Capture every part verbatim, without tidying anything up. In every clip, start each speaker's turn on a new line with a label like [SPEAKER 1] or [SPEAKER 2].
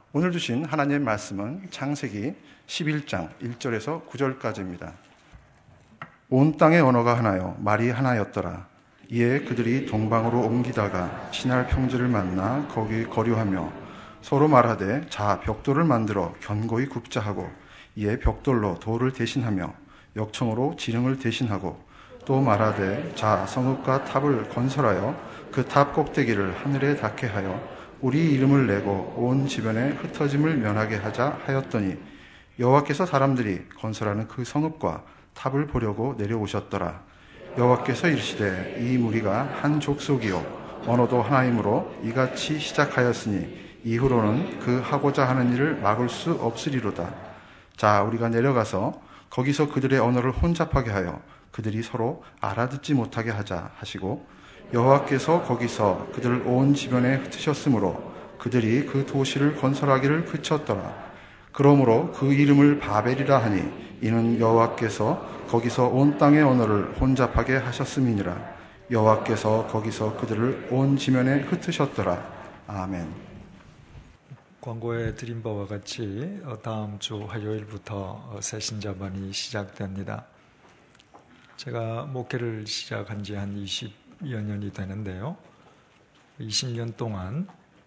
[SPEAKER 1] 오늘 주신 하나님의 말씀은 창세기 십일 장 일 절에서 구 절까지입니다. 온 땅의 언어가 하나요 말이 하나였더라. 이에 그들이 동방으로 옮기다가 시날 평지를 만나 거기 거류하며 서로 말하되 자 벽돌을 만들어 견고히 굽자 하고 이에 벽돌로 돌을 대신하며 역청으로 지름을 대신하고 또 말하되 자 성읍과 탑을 건설하여 그 탑 꼭대기를 하늘에 닿게 하여 우리 이름을 내고 온 지변에 흩어짐을 면하게 하자 하였더니 여호와께서 사람들이 건설하는 그 성읍과 탑을 보려고 내려오셨더라. 여호와께서 이르시되 이 무리가 한 족속이요 언어도 하나이므로 이같이 시작하였으니 이후로는 그 하고자 하는 일을 막을 수 없으리로다. 자 우리가 내려가서 거기서 그들의 언어를 혼잡하게 하여 그들이 서로 알아듣지 못하게 하자 하시고 여호와께서 거기서 그들을 온 지변에 흩으셨으므로 그들이 그 도시를 건설하기를 그쳤더라. 그러므로 그 이름을 바벨이라 하니 이는 여호와께서 거기서 온 땅의 언어를 혼잡하게 하셨음이니라. 여호와께서 거기서 그들을 온 지면에 흩으셨더라. 아멘.
[SPEAKER 2] 광고에 드린 바와 같이 다음 주 화요일부터 새신자반이 시작됩니다. 제가 목회를 시작한 지 한 이십여 년이 되는데요. 이십 년 동안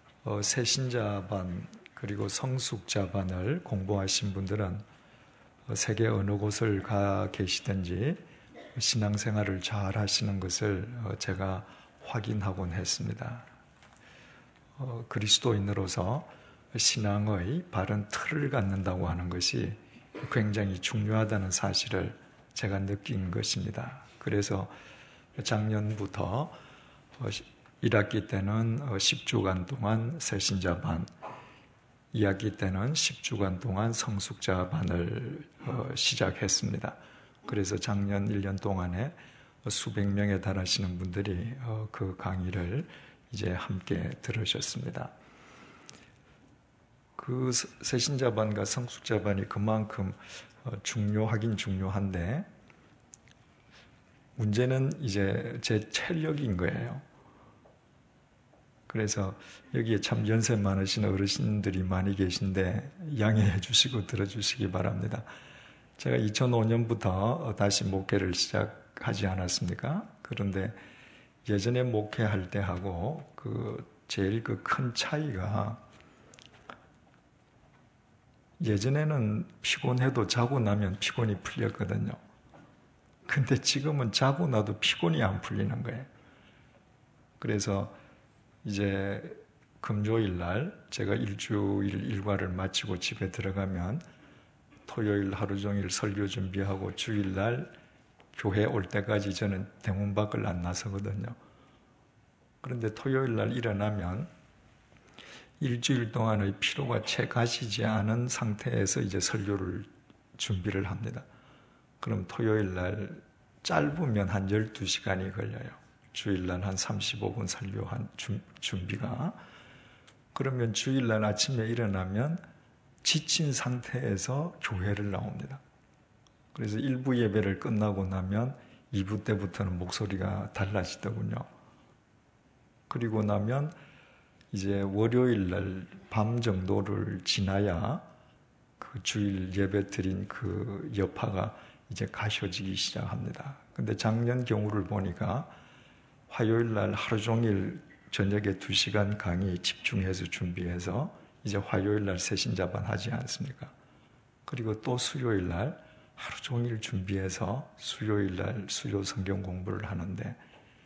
[SPEAKER 2] 새신자반 그리고 성숙자반을 공부하신 분들은 세계 어느 곳을 가 계시든지 신앙생활을 잘 하시는 것을 제가 확인하곤 했습니다. 그리스도인으로서 신앙의 바른 틀을 갖는다고 하는 것이 굉장히 중요하다는 사실을 제가 느낀 것입니다. 그래서 작년부터 일 학기 때는 십 주간 동안 새신자반, 이 학기 때는 십 주간 동안 성숙자반을 시작했습니다. 그래서 작년 일 년 동안에 수백 명에 달하시는 분들이 그 강의를 이제 함께 들으셨습니다. 그 새신자반과 성숙자반이 그만큼 중요하긴 중요한데 문제는 이제 제 체력인 거예요. 그래서 여기에 참 연세 많으신 어르신들이 많이 계신데 양해해 주시고 들어주시기 바랍니다. 제가 이천오 년부터 다시 목회를 시작하지 않았습니까? 그런데 예전에 목회할 때하고 그 제일 그 큰 차이가 예전에는 피곤해도 자고 나면 피곤이 풀렸거든요. 근데 지금은 자고 나도 피곤이 안 풀리는 거예요. 그래서 이제 금요일 날 제가 일주일 일과를 마치고 집에 들어가면 토요일 하루 종일 설교 준비하고 주일 날 교회 올 때까지 저는 대문 밖을 안 나서거든요. 그런데 토요일 날 일어나면 일주일 동안의 피로가 채 가시지 않은 상태에서 이제 설교를 준비를 합니다. 그럼 토요일 날 짧으면 한 열두 시간이 걸려요. 주일 날 한 삼십오 분 설교한 준비가. 그러면 주일 날 아침에 일어나면 지친 상태에서 교회를 나옵니다. 그래서 일 부 예배를 끝나고 나면 이 부 때부터는 목소리가 달라지더군요. 그리고 나면 이제 월요일 날 밤 정도를 지나야 그 주일 예배 드린 그 여파가 이제 가셔지기 시작합니다. 근데 작년 경우를 보니까 화요일 날 하루 종일 저녁에 두 시간 강의 집중해서 준비해서 이제 화요일 날 새신자반 하지 않습니까? 그리고 또 수요일 날 하루 종일 준비해서 수요일 날 수요 성경 공부를 하는데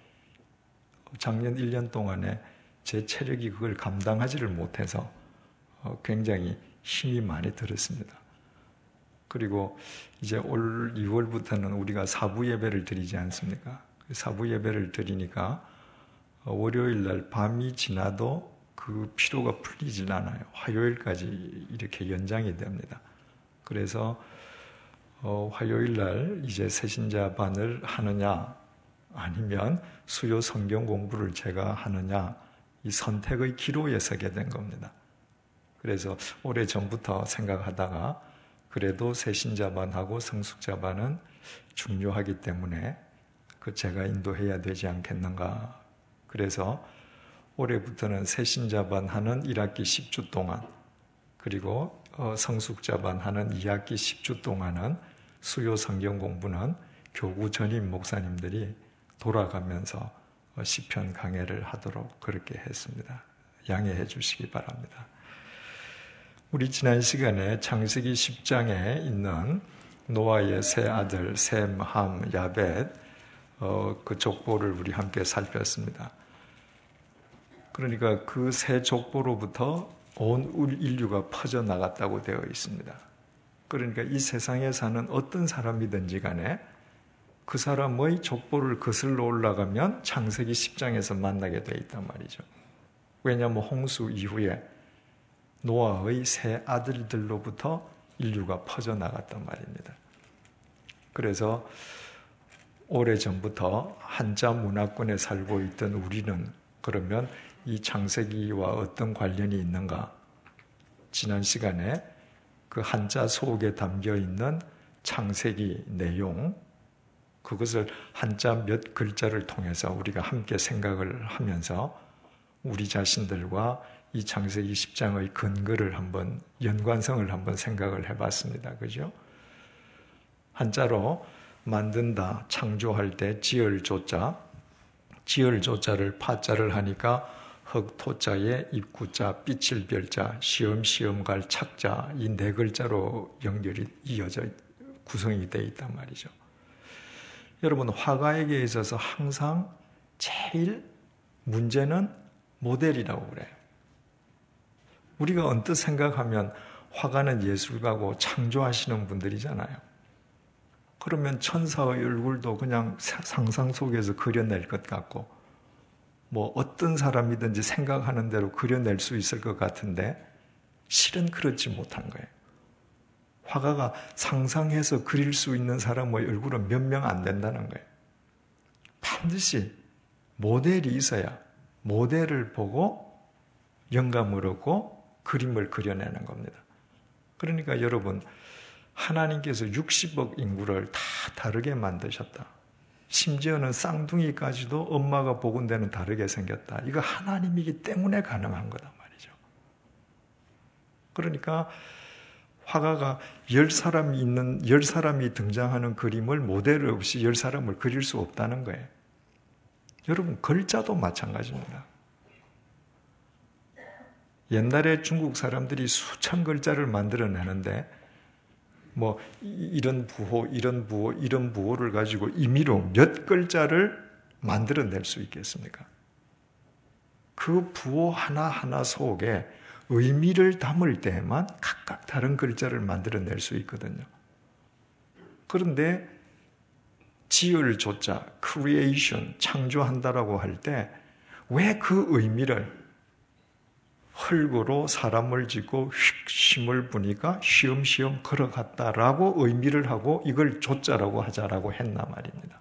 [SPEAKER 2] 작년 일 년 동안에 제 체력이 그걸 감당하지를 못해서 굉장히 힘이 많이 들었습니다. 그리고 이제 올 이월부터는 우리가 사부 예배를 드리지 않습니까? 사부 예배를 드리니까 월요일 날 밤이 지나도 그 피로가 풀리질 않아요. 화요일까지 이렇게 연장이 됩니다. 그래서 어, 화요일 날 이제 새신자반을 하느냐 아니면 수요 성경 공부를 제가 하느냐 이 선택의 기로에 서게 된 겁니다. 그래서 오래전부터 생각하다가 그래도 새신자반하고 성숙자반은 중요하기 때문에 그 제가 인도해야 되지 않겠는가. 그래서 올해부터는 새신자반 하는 일 학기 십 주 동안 그리고 성숙자반 하는 이 학기 십 주 동안은 수요 성경 공부는 교구 전임 목사님들이 돌아가면서 시편 강해를 하도록 그렇게 했습니다. 양해해 주시기 바랍니다. 우리 지난 시간에 창세기 십 장에 있는 노아의 세 아들 셈, 함, 야벳 어, 그 족보를 우리 함께 살폈습니다. 그러니까 그 세 족보로부터 온 인류가 퍼져나갔다고 되어 있습니다. 그러니까 이 세상에 사는 어떤 사람이든지 간에 그 사람의 족보를 거슬러 올라가면 창세기 십 장에서 만나게 되어 있단 말이죠. 왜냐하면 홍수 이후에 노아의 세 아들들로부터 인류가 퍼져나갔단 말입니다. 그래서 오래전부터 한자 문화권에 살고 있던 우리는 그러면 이 창세기와 어떤 관련이 있는가? 지난 시간에 그 한자 속에 담겨 있는 창세기 내용, 그것을 한자 몇 글자를 통해서 우리가 함께 생각을 하면서 우리 자신들과 이 창세기 십 장의 근거를 한번, 연관성을 한번 생각을 해봤습니다. 그죠? 한자로 만든다, 창조할 때 지을 조자, 지을 조자를 파자를 하니까 흑토자에 입구자, 삐칠 별자, 시험시험 갈 착자, 이 네 글자로 연결이 이어져 구성이 되어 있단 말이죠. 여러분, 화가에게 있어서 항상 제일 문제는 모델이라고 그래요. 우리가 언뜻 생각하면 화가는 예술가고 창조하시는 분들이잖아요. 그러면 천사의 얼굴도 그냥 상상 속에서 그려낼 것 같고 뭐 어떤 사람이든지 생각하는 대로 그려낼 수 있을 것 같은데 실은 그렇지 못한 거예요. 화가가 상상해서 그릴 수 있는 사람의 얼굴은 몇 명 안 된다는 거예요. 반드시 모델이 있어야 모델을 보고 영감을 얻고 그림을 그려내는 겁니다. 그러니까 여러분, 하나님께서 육십억 인구를 다 다르게 만드셨다. 심지어는 쌍둥이까지도 엄마가 복은 데는 다르게 생겼다. 이거 하나님이기 때문에 가능한 거단 말이죠. 그러니까 화가가 열 사람이 있는, 열 사람이 등장하는 그림을 모델 없이 열 사람을 그릴 수 없다는 거예요. 여러분, 글자도 마찬가지입니다. 옛날에 중국 사람들이 수천 글자를 만들어내는데 뭐 이런 부호, 이런 부호, 이런 부호를 가지고 임의로 몇 글자를 만들어낼 수 있겠습니까? 그 부호 하나하나 속에 의미를 담을 때만 각각 다른 글자를 만들어낼 수 있거든요. 그런데 지을 조자, creation, 창조한다라고 할 때 왜 그 의미를 흙으로 사람을 짓고 휙 심을 부니까 시험시험 걸어갔다라고 의미를 하고 이걸 조자라고 하자라고 했나 말입니다.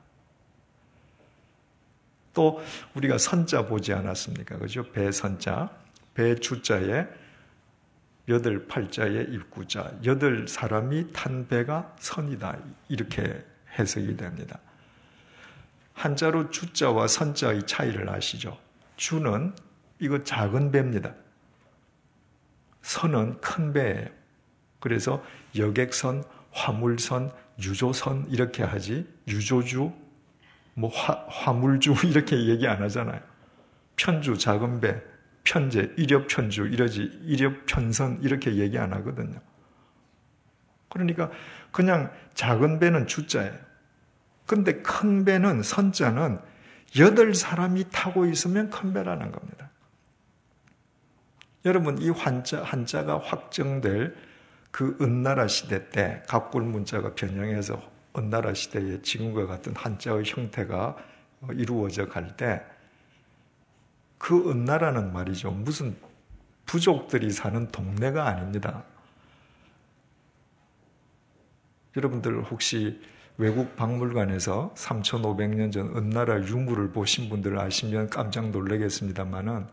[SPEAKER 2] 또 우리가 선자 보지 않았습니까? 그죠? 배선자, 배주자에 여덟 팔자에 입구자, 여덟 사람이 탄 배가 선이다. 이렇게 해석이 됩니다. 한자로 주자와 선자의 차이를 아시죠? 주는 이거 작은 배입니다. 선은 큰 배예요. 그래서 여객선, 화물선, 유조선 이렇게 하지 유조주, 뭐 화, 화물주 이렇게 얘기 안 하잖아요. 편주, 작은 배, 편제, 이력편주 이러지 이력편선 이렇게 얘기 안 하거든요. 그러니까 그냥 작은 배는 주자예요. 근데 큰 배는 선자는 여덟 사람이 타고 있으면 큰 배라는 겁니다. 여러분, 이 한자, 한자가 확정될 그 은나라 시대 때 갑골 문자가 변형해서 은나라 시대에 지금과 같은 한자의 형태가 이루어져 갈 때 그 은나라는 말이죠. 무슨 부족들이 사는 동네가 아닙니다. 여러분들 혹시 외국 박물관에서 삼천오백 년 전 은나라 유물을 보신 분들 아시면 깜짝 놀라겠습니다만은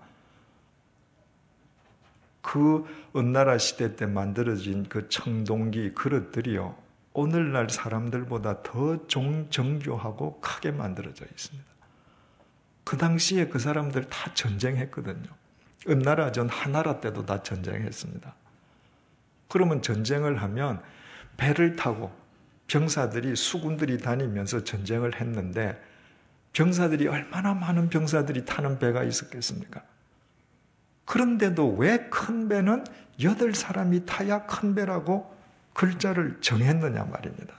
[SPEAKER 2] 그 은나라 시대 때 만들어진 그 청동기 그릇들이요, 오늘날 사람들보다 더 정, 정교하고 크게 만들어져 있습니다. 그 당시에 그 사람들 다 전쟁했거든요. 은나라 전 하나라 때도 다 전쟁했습니다. 그러면 전쟁을 하면 배를 타고 병사들이 수군들이 다니면서 전쟁을 했는데 병사들이 얼마나 많은 병사들이 타는 배가 있었겠습니까? 그런데도 왜 큰 배는 여덟 사람이 타야 큰 배라고 글자를 정했느냐 말입니다.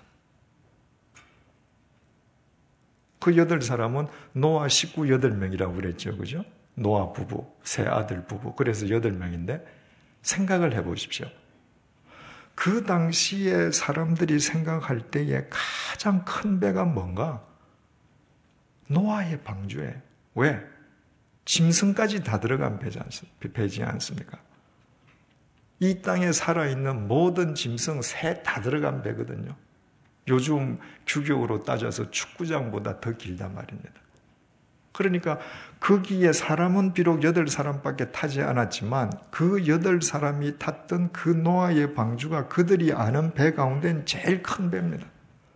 [SPEAKER 2] 그 여덟 사람은 노아 식구 여덟 명이라고 그랬죠. 그죠? 노아 부부, 세 아들 부부. 그래서 여덟 명인데 생각을 해 보십시오. 그 당시에 사람들이 생각할 때에 가장 큰 배가 뭔가? 노아의 방주에. 왜? 짐승까지 다 들어간 배지 않습니까? 이 땅에 살아있는 모든 짐승 새 다 들어간 배거든요. 요즘 규격으로 따져서 축구장보다 더 길단 말입니다. 그러니까 거기에 사람은 비록 여덟 사람밖에 타지 않았지만 그 여덟 사람이 탔던 그 노아의 방주가 그들이 아는 배 가운데는 제일 큰 배입니다.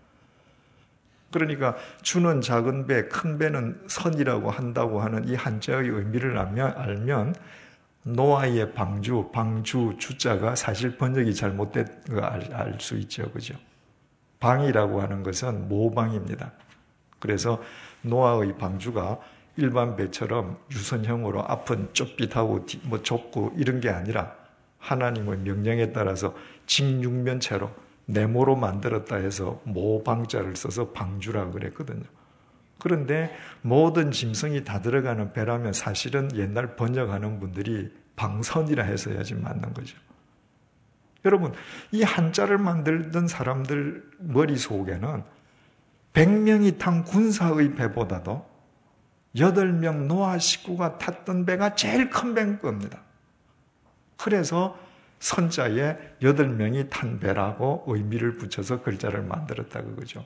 [SPEAKER 2] 그러니까 주는 작은 배, 큰 배는 선이라고 한다고 하는 이 한자의 의미를 알면, 알면 노아의 방주, 방주 주자가 사실 번역이 잘못된 거 알 수 있죠. 그죠? 방이라고 하는 것은 모방입니다. 그래서 노아의 방주가 일반 배처럼 유선형으로 앞은 좁빗하고 뭐 좁고 이런 게 아니라 하나님의 명령에 따라서 직육면체로 네모로 만들었다 해서 모방자를 써서 방주라고 그랬거든요. 그런데 모든 짐승이 다 들어가는 배라면 사실은 옛날 번역하는 분들이 방선이라 해서 해야지 맞는 거죠. 여러분, 이 한자를 만들던 사람들 머릿속에는 백 명이 탄 군사의 배보다도 여덟 명 노아 식구가 탔던 배가 제일 큰 배인 겁니다. 그래서 선자에 여덟 명이 탄 배라고 의미를 붙여서 글자를 만들었다 그거죠.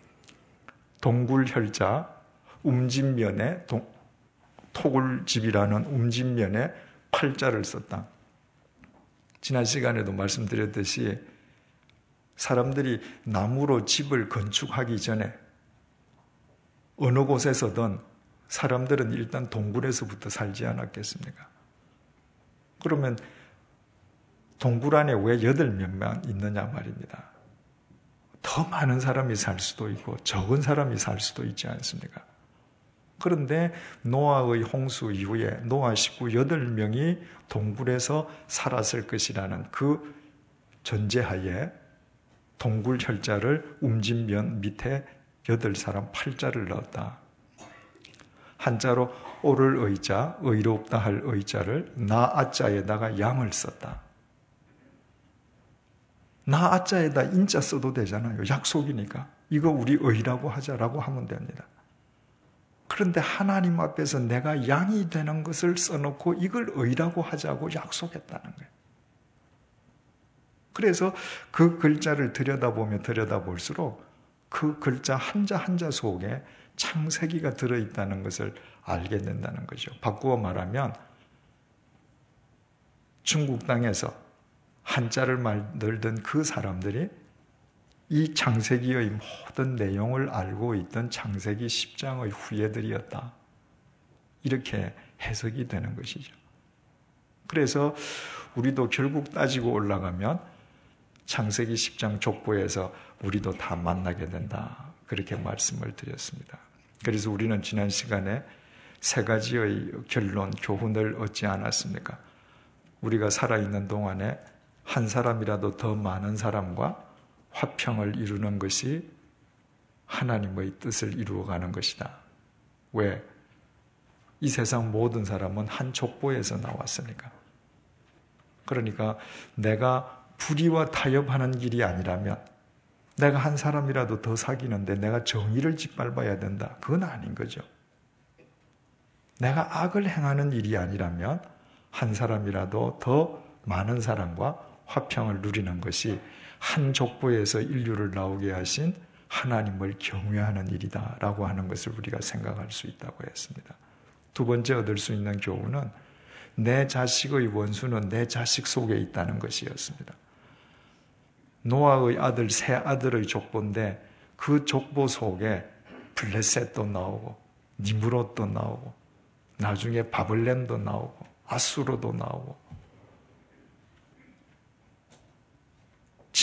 [SPEAKER 2] 동굴혈자, 움진면에 동, 토굴집이라는 움진면에 팔자를 썼다. 지난 시간에도 말씀드렸듯이 사람들이 나무로 집을 건축하기 전에 어느 곳에서든 사람들은 일단 동굴에서부터 살지 않았겠습니까? 그러면 동굴 안에 왜 여덟 명만 있느냐 말입니다. 더 많은 사람이 살 수도 있고 적은 사람이 살 수도 있지 않습니까? 그런데 노아의 홍수 이후에 노아 식구 여덟 명이 동굴에서 살았을 것이라는 그 전제하에 동굴 혈자를 움진면 밑에 여덟 사람 팔자를 넣었다. 한자로 오를 의자, 의롭다 할 의자를 나아자에다가 양을 썼다. 나아자에다 인자 써도 되잖아요. 약속이니까. 이거 우리 의라고 하자라고 하면 됩니다. 그런데 하나님 앞에서 내가 양이 되는 것을 써놓고 이걸 의라고 하자고 약속했다는 거예요. 그래서 그 글자를 들여다보면 들여다볼수록 그 글자 한자 한자 속에 창세기가 들어있다는 것을 알게 된다는 거죠. 바꾸어 말하면 중국 땅에서 한자를 만들던 그 사람들이 이 창세기의 모든 내용을 알고 있던 창세기 십 장의 후예들이었다. 이렇게 해석이 되는 것이죠. 그래서 우리도 결국 따지고 올라가면 창세기 십 장 족보에서 우리도 다 만나게 된다. 그렇게 말씀을 드렸습니다. 그래서 우리는 지난 시간에 세 가지의 결론, 교훈을 얻지 않았습니까? 우리가 살아있는 동안에 한 사람이라도 더 많은 사람과 화평을 이루는 것이 하나님의 뜻을 이루어가는 것이다. 왜? 이 세상 모든 사람은 한 족보에서 나왔으니까. 그러니까 내가 불의와 타협하는 일이 아니라면 내가 한 사람이라도 더 사귀는데 내가 정의를 짓밟아야 된다. 그건 아닌 거죠. 내가 악을 행하는 일이 아니라면 한 사람이라도 더 많은 사람과 화평을 누리는 것이 한 족보에서 인류를 나오게 하신 하나님을 경외하는 일이다 라고 하는 것을 우리가 생각할 수 있다고 했습니다. 두 번째 얻을 수 있는 교훈은 내 자식의 원수는 내 자식 속에 있다는 것이었습니다. 노아의 아들 세 아들의 족보인데 그 족보 속에 블레셋도 나오고 니므롯도 나오고 나중에 바벨론도 나오고 아수르도 나오고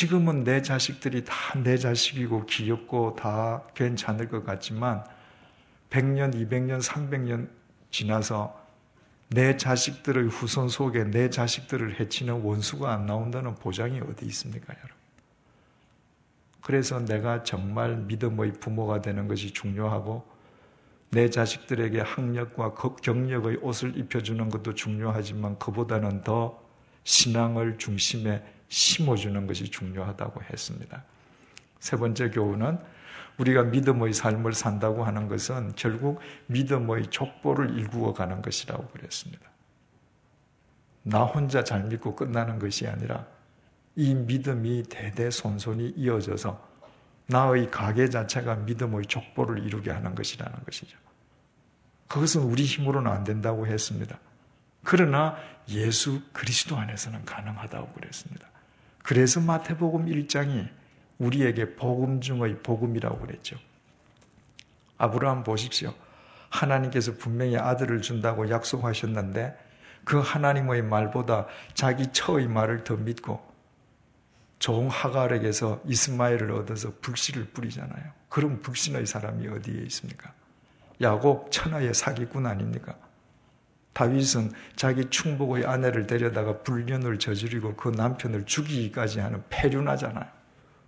[SPEAKER 2] 지금은 내 자식들이 다 내 자식이고 귀엽고 다 괜찮을 것 같지만 백 년, 이백 년, 삼백 년 지나서 내 자식들의 후손 속에 내 자식들을 해치는 원수가 안 나온다는 보장이 어디 있습니까, 여러분? 그래서 내가 정말 믿음의 부모가 되는 것이 중요하고 내 자식들에게 학력과 경력의 옷을 입혀주는 것도 중요하지만 그보다는 더 신앙을 중심에 심어주는 것이 중요하다고 했습니다. 세 번째 교훈은 우리가 믿음의 삶을 산다고 하는 것은 결국 믿음의 족보를 일구어 가는 것이라고 그랬습니다. 나 혼자 잘 믿고 끝나는 것이 아니라 이 믿음이 대대손손이 이어져서 나의 가계 자체가 믿음의 족보를 이루게 하는 것이라는 것이죠. 그것은 우리 힘으로는 안 된다고 했습니다. 그러나 예수 그리스도 안에서는 가능하다고 그랬습니다. 그래서 마태복음 일 장이 우리에게 복음 중의 복음이라고 그랬죠. 아브라함 보십시오. 하나님께서 분명히 아들을 준다고 약속하셨는데 그 하나님의 말보다 자기 처의 말을 더 믿고 종 하갈에게서 이스마엘을 얻어서 불씨를 뿌리잖아요. 그럼 불신의 사람이 어디에 있습니까? 야곱 천하의 사기꾼 아닙니까? 다윗은 자기 충복의 아내를 데려다가 불륜을 저지르고 그 남편을 죽이기까지 하는 패륜하잖아요.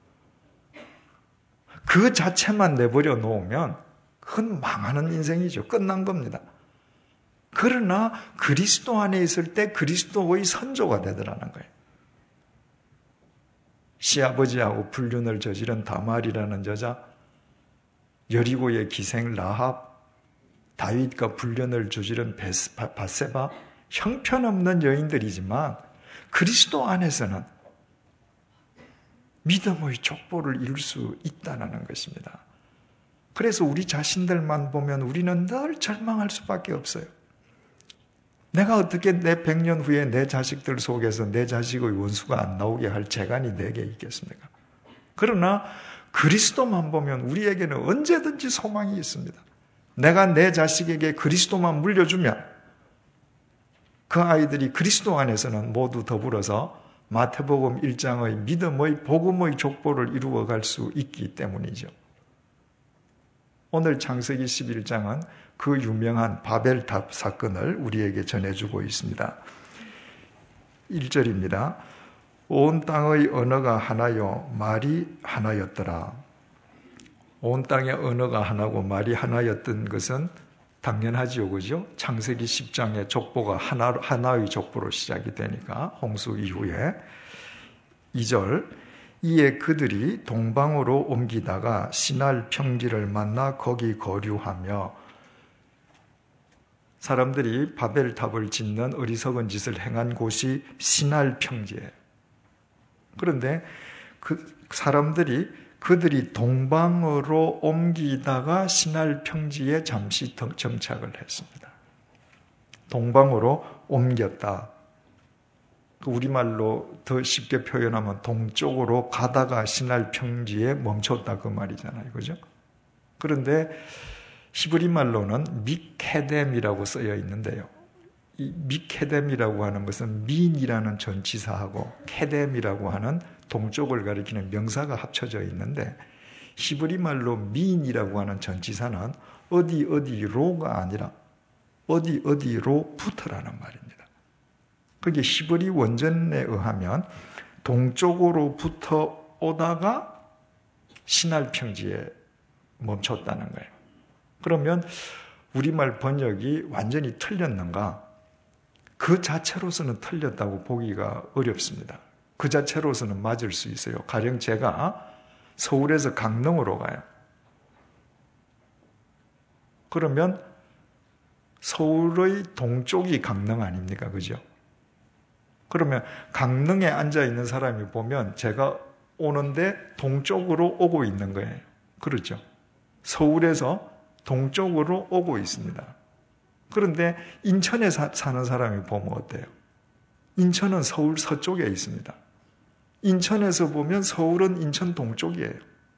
[SPEAKER 2] 그 자체만 내버려 놓으면 그건 망하는 인생이죠. 끝난 겁니다. 그러나 그리스도 안에 있을 때 그리스도의 선조가 되더라는 거예요. 시아버지하고 불륜을 저지른 다말이라는 여자, 여리고의 기생 라합, 다윗과 불륜을 저지른 밧세바, 형편없는 여인들이지만 그리스도 안에서는 믿음의 족보를 이룰 수 있다는 것입니다. 그래서 우리 자신들만 보면 우리는 늘 절망할 수밖에 없어요. 내가 어떻게 내 백 년 후에 내 자식들 속에서 내 자식의 원수가 안 나오게 할 재간이 내게 있겠습니까? 그러나 그리스도만 보면 우리에게는 언제든지 소망이 있습니다. 내가 내 자식에게 그리스도만 물려주면 그 아이들이 그리스도 안에서는 모두 더불어서 마태복음 일 장의 믿음의 복음의 족보를 이루어갈 수 있기 때문이죠. 오늘 창세기 십일 장은 그 유명한 바벨탑 사건을 우리에게 전해주고 있습니다. 일 절입니다. 온 땅의 언어가 하나요 말이 하나였더라. 온 땅의 언어가 하나고 말이 하나였던 것은 당연하지요, 그죠? 창세기 십 장의 족보가 하나, 하나의 족보로 시작이 되니까 홍수 이후에 이 절 이에 그들이 동방으로 옮기다가 시날 평지를 만나 거기 거류하며 사람들이 바벨탑을 짓는 어리석은 짓을 행한 곳이 시날 평지예요. 그런데 그 사람들이 그들이 동방으로 옮기다가 시날 평지에 잠시 정착을 했습니다. 동방으로 옮겼다. 우리말로 더 쉽게 표현하면 동쪽으로 가다가 시날 평지에 멈췄다 그 말이잖아요. 그죠? 그런데 히브리 말로는 미케뎀이라고 쓰여 있는데요. 이 미케뎀이라고 하는 것은 민이라는 전치사하고 케뎀이라고 하는 동쪽을 가리키는 명사가 합쳐져 있는데 히브리 말로 민이라고 하는 전치사는 어디 어디로가 아니라 어디 어디로부터라는 말입니다. 그게 히브리 원전에 의하면 동쪽으로부터 오다가 시날 평지에 멈췄다는 거예요. 그러면 우리말 번역이 완전히 틀렸는가? 그 자체로서는 틀렸다고 보기가 어렵습니다. 그 자체로서는 맞을 수 있어요. 가령 제가 서울에서 강릉으로 가요. 그러면 서울의 동쪽이 강릉 아닙니까? 그죠? 그러면 강릉에 앉아있는 사람이 보면 제가 오는데 동쪽으로 오고 있는 거예요. 그렇죠? 서울에서 동쪽으로 오고 있습니다. 그런데 인천에 사, 사는 사람이 보면 어때요? 인천은 서울 서쪽에 있습니다. 인천에서 보면 서울은 인천 동쪽이에요.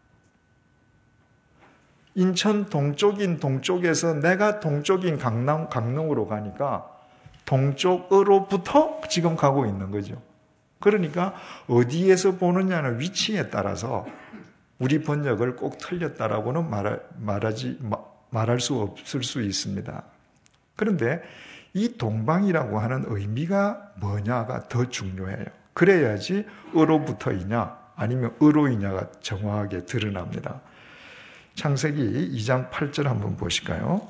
[SPEAKER 2] 인천 동쪽인 동쪽에서 내가 동쪽인 강남, 강릉으로 가니까 동쪽으로부터 지금 가고 있는 거죠. 그러니까 어디에서 보느냐는 위치에 따라서 우리 번역을 꼭 틀렸다라고는 말하, 말하지, 말할 수 없을 수 있습니다. 그런데 이 동방이라고 하는 의미가 뭐냐가 더 중요해요. 그래야지 어로부터이냐 아니면 어로이냐가 정확하게 드러납니다. 창세기 이 장 팔 절 한번 보실까요?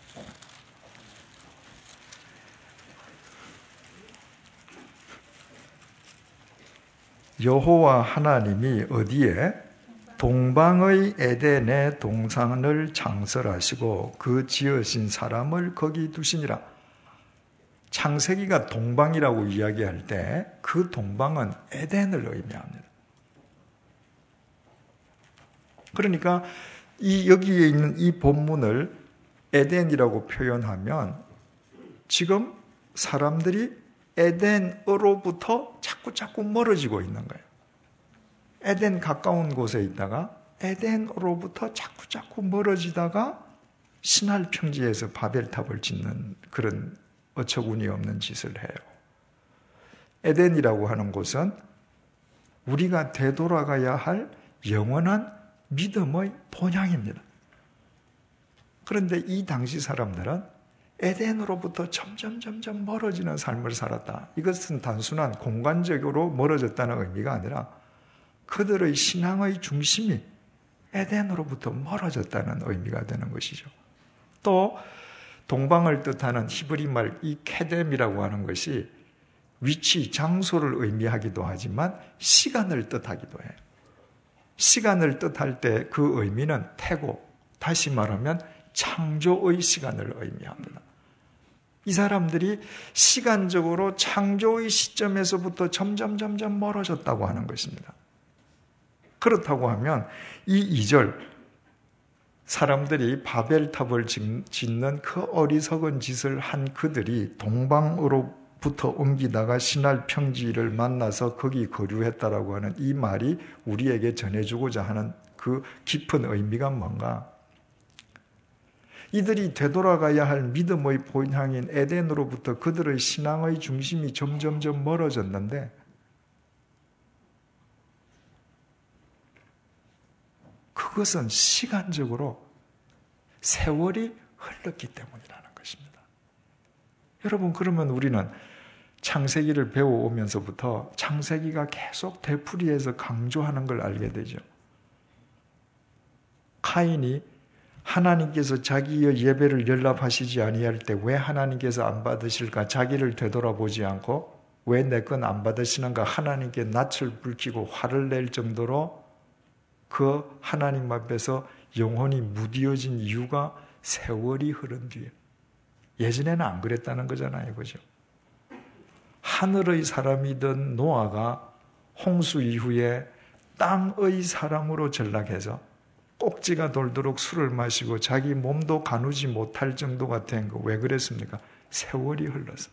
[SPEAKER 2] 여호와 하나님이 어디에? 동방의 에덴에 동산을 창설하시고 그 지으신 사람을 거기 두시니라. 창세기가 동방이라고 이야기할 때 그 동방은 에덴을 의미합니다. 그러니까 이 여기에 있는 이 본문을 에덴이라고 표현하면 지금 사람들이 에덴으로부터 자꾸 자꾸 멀어지고 있는 거예요. 에덴 가까운 곳에 있다가 에덴으로부터 자꾸 자꾸 멀어지다가 신할 평지에서 바벨탑을 짓는 그런 어처구니 없는 짓을 해요. 에덴이라고 하는 곳은 우리가 되돌아가야 할 영원한 믿음의 본향입니다. 그런데 이 당시 사람들은 에덴으로부터 점점 점점 멀어지는 삶을 살았다. 이것은 단순한 공간적으로 멀어졌다는 의미가 아니라 그들의 신앙의 중심이 에덴으로부터 멀어졌다는 의미가 되는 것이죠. 또 동방을 뜻하는 히브리 말 이 케뎀이라고 하는 것이 위치, 장소를 의미하기도 하지만 시간을 뜻하기도 해요. 시간을 뜻할 때 그 의미는 태고, 다시 말하면 창조의 시간을 의미합니다. 이 사람들이 시간적으로 창조의 시점에서부터 점점 점점 멀어졌다고 하는 것입니다. 그렇다고 하면 이 이 절 사람들이 바벨탑을 짓는 그 어리석은 짓을 한 그들이 동방으로부터 옮기다가 신할 평지를 만나서 거기 거류했다라고 하는 이 말이 우리에게 전해주고자 하는 그 깊은 의미가 뭔가? 이들이 되돌아가야 할 믿음의 본향인 에덴으로부터 그들의 신앙의 중심이 점점점 멀어졌는데 그것은 시간적으로 세월이 흘렀기 때문이라는 것입니다. 여러분, 그러면 우리는 창세기를 배워오면서부터 창세기가 계속 되풀이해서 강조하는 걸 알게 되죠. 카인이 하나님께서 자기의 예배를 연락하시지 아니할 때 왜 하나님께서 안 받으실까? 자기를 되돌아보지 않고 왜 내 건 안 받으시는가? 하나님께 낯을 붉히고 화를 낼 정도로 그 하나님 앞에서 영혼이 무디어진 이유가 세월이 흐른 뒤에. 예전에는 안 그랬다는 거잖아요. 그죠? 하늘의 사람이던 노아가 홍수 이후에 땅의 사람으로 전락해서 꼭지가 돌도록 술을 마시고 자기 몸도 가누지 못할 정도가 된 거. 왜 그랬습니까? 세월이 흘러서.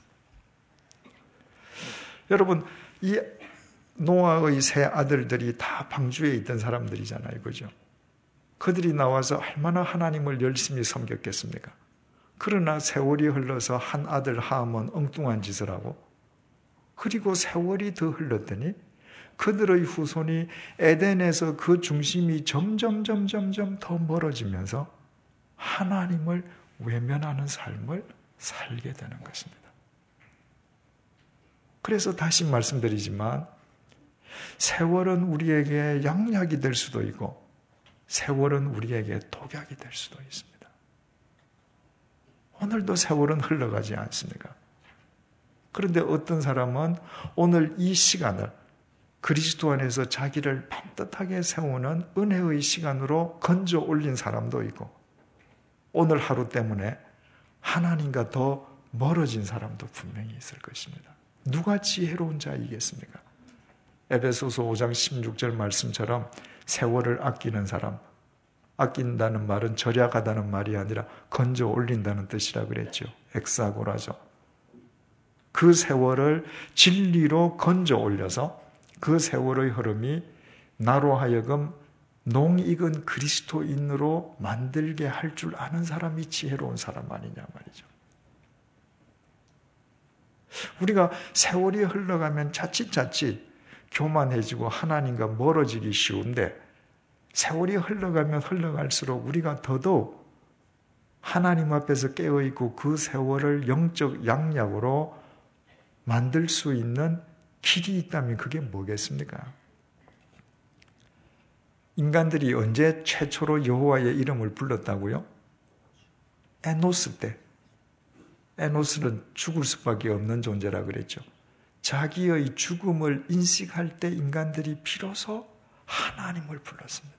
[SPEAKER 2] 여러분, 이 노아의 세 아들들이 다 방주에 있던 사람들이잖아요. 그죠? 그들이 나와서 얼마나 하나님을 열심히 섬겼겠습니까? 그러나 세월이 흘러서 한 아들 함은 엉뚱한 짓을 하고 그리고 세월이 더 흘렀더니 그들의 후손이 에덴에서 그 중심이 점점 점점 점 더 멀어지면서 하나님을 외면하는 삶을 살게 되는 것입니다. 그래서 다시 말씀드리지만 세월은 우리에게 양약이 될 수도 있고 세월은 우리에게 독약이 될 수도 있습니다. 오늘도 세월은 흘러가지 않습니까? 그런데 어떤 사람은 오늘 이 시간을 그리스도 안에서 자기를 반듯하게 세우는 은혜의 시간으로 건져 올린 사람도 있고 오늘 하루 때문에 하나님과 더 멀어진 사람도 분명히 있을 것입니다. 누가 지혜로운 자이겠습니까? 에베소서 오 장 십육 절 말씀처럼 세월을 아끼는 사람, 아낀다는 말은 절약하다는 말이 아니라 건져 올린다는 뜻이라 그랬죠. 엑사고라죠. 그 세월을 진리로 건져 올려서 그 세월의 흐름이 나로 하여금 농익은 그리스도인으로 만들게 할 줄 아는 사람이 지혜로운 사람 아니냐 말이죠. 우리가 세월이 흘러가면 자칫자칫 교만해지고 하나님과 멀어지기 쉬운데 세월이 흘러가면 흘러갈수록 우리가 더더욱 하나님 앞에서 깨어있고 그 세월을 영적 양약으로 만들 수 있는 길이 있다면 그게 뭐겠습니까? 인간들이 언제 최초로 여호와의 이름을 불렀다고요? 에노스 때. 에노스는 죽을 수밖에 없는 존재라 그랬죠. 자기의 죽음을 인식할 때 인간들이 비로소 하나님을 불렀습니다.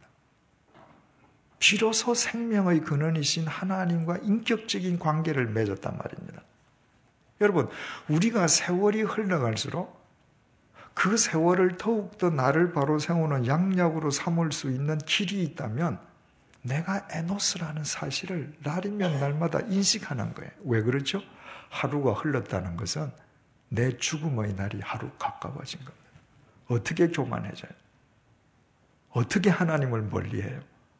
[SPEAKER 2] 비로소 생명의 근원이신 하나님과 인격적인 관계를 맺었단 말입니다. 여러분, 우리가 세월이 흘러갈수록 그 세월을 더욱더 나를 바로 세우는 양약으로 삼을 수 있는 길이 있다면 내가 에노스라는 사실을 날이면 날마다 인식하는 거예요. 왜 그렇죠? 하루가 흘렀다는 것은 내 죽음의 날이 하루 가까워진 겁니다. 어떻게 교만해져요? 어떻게 하나님을 멀리해요?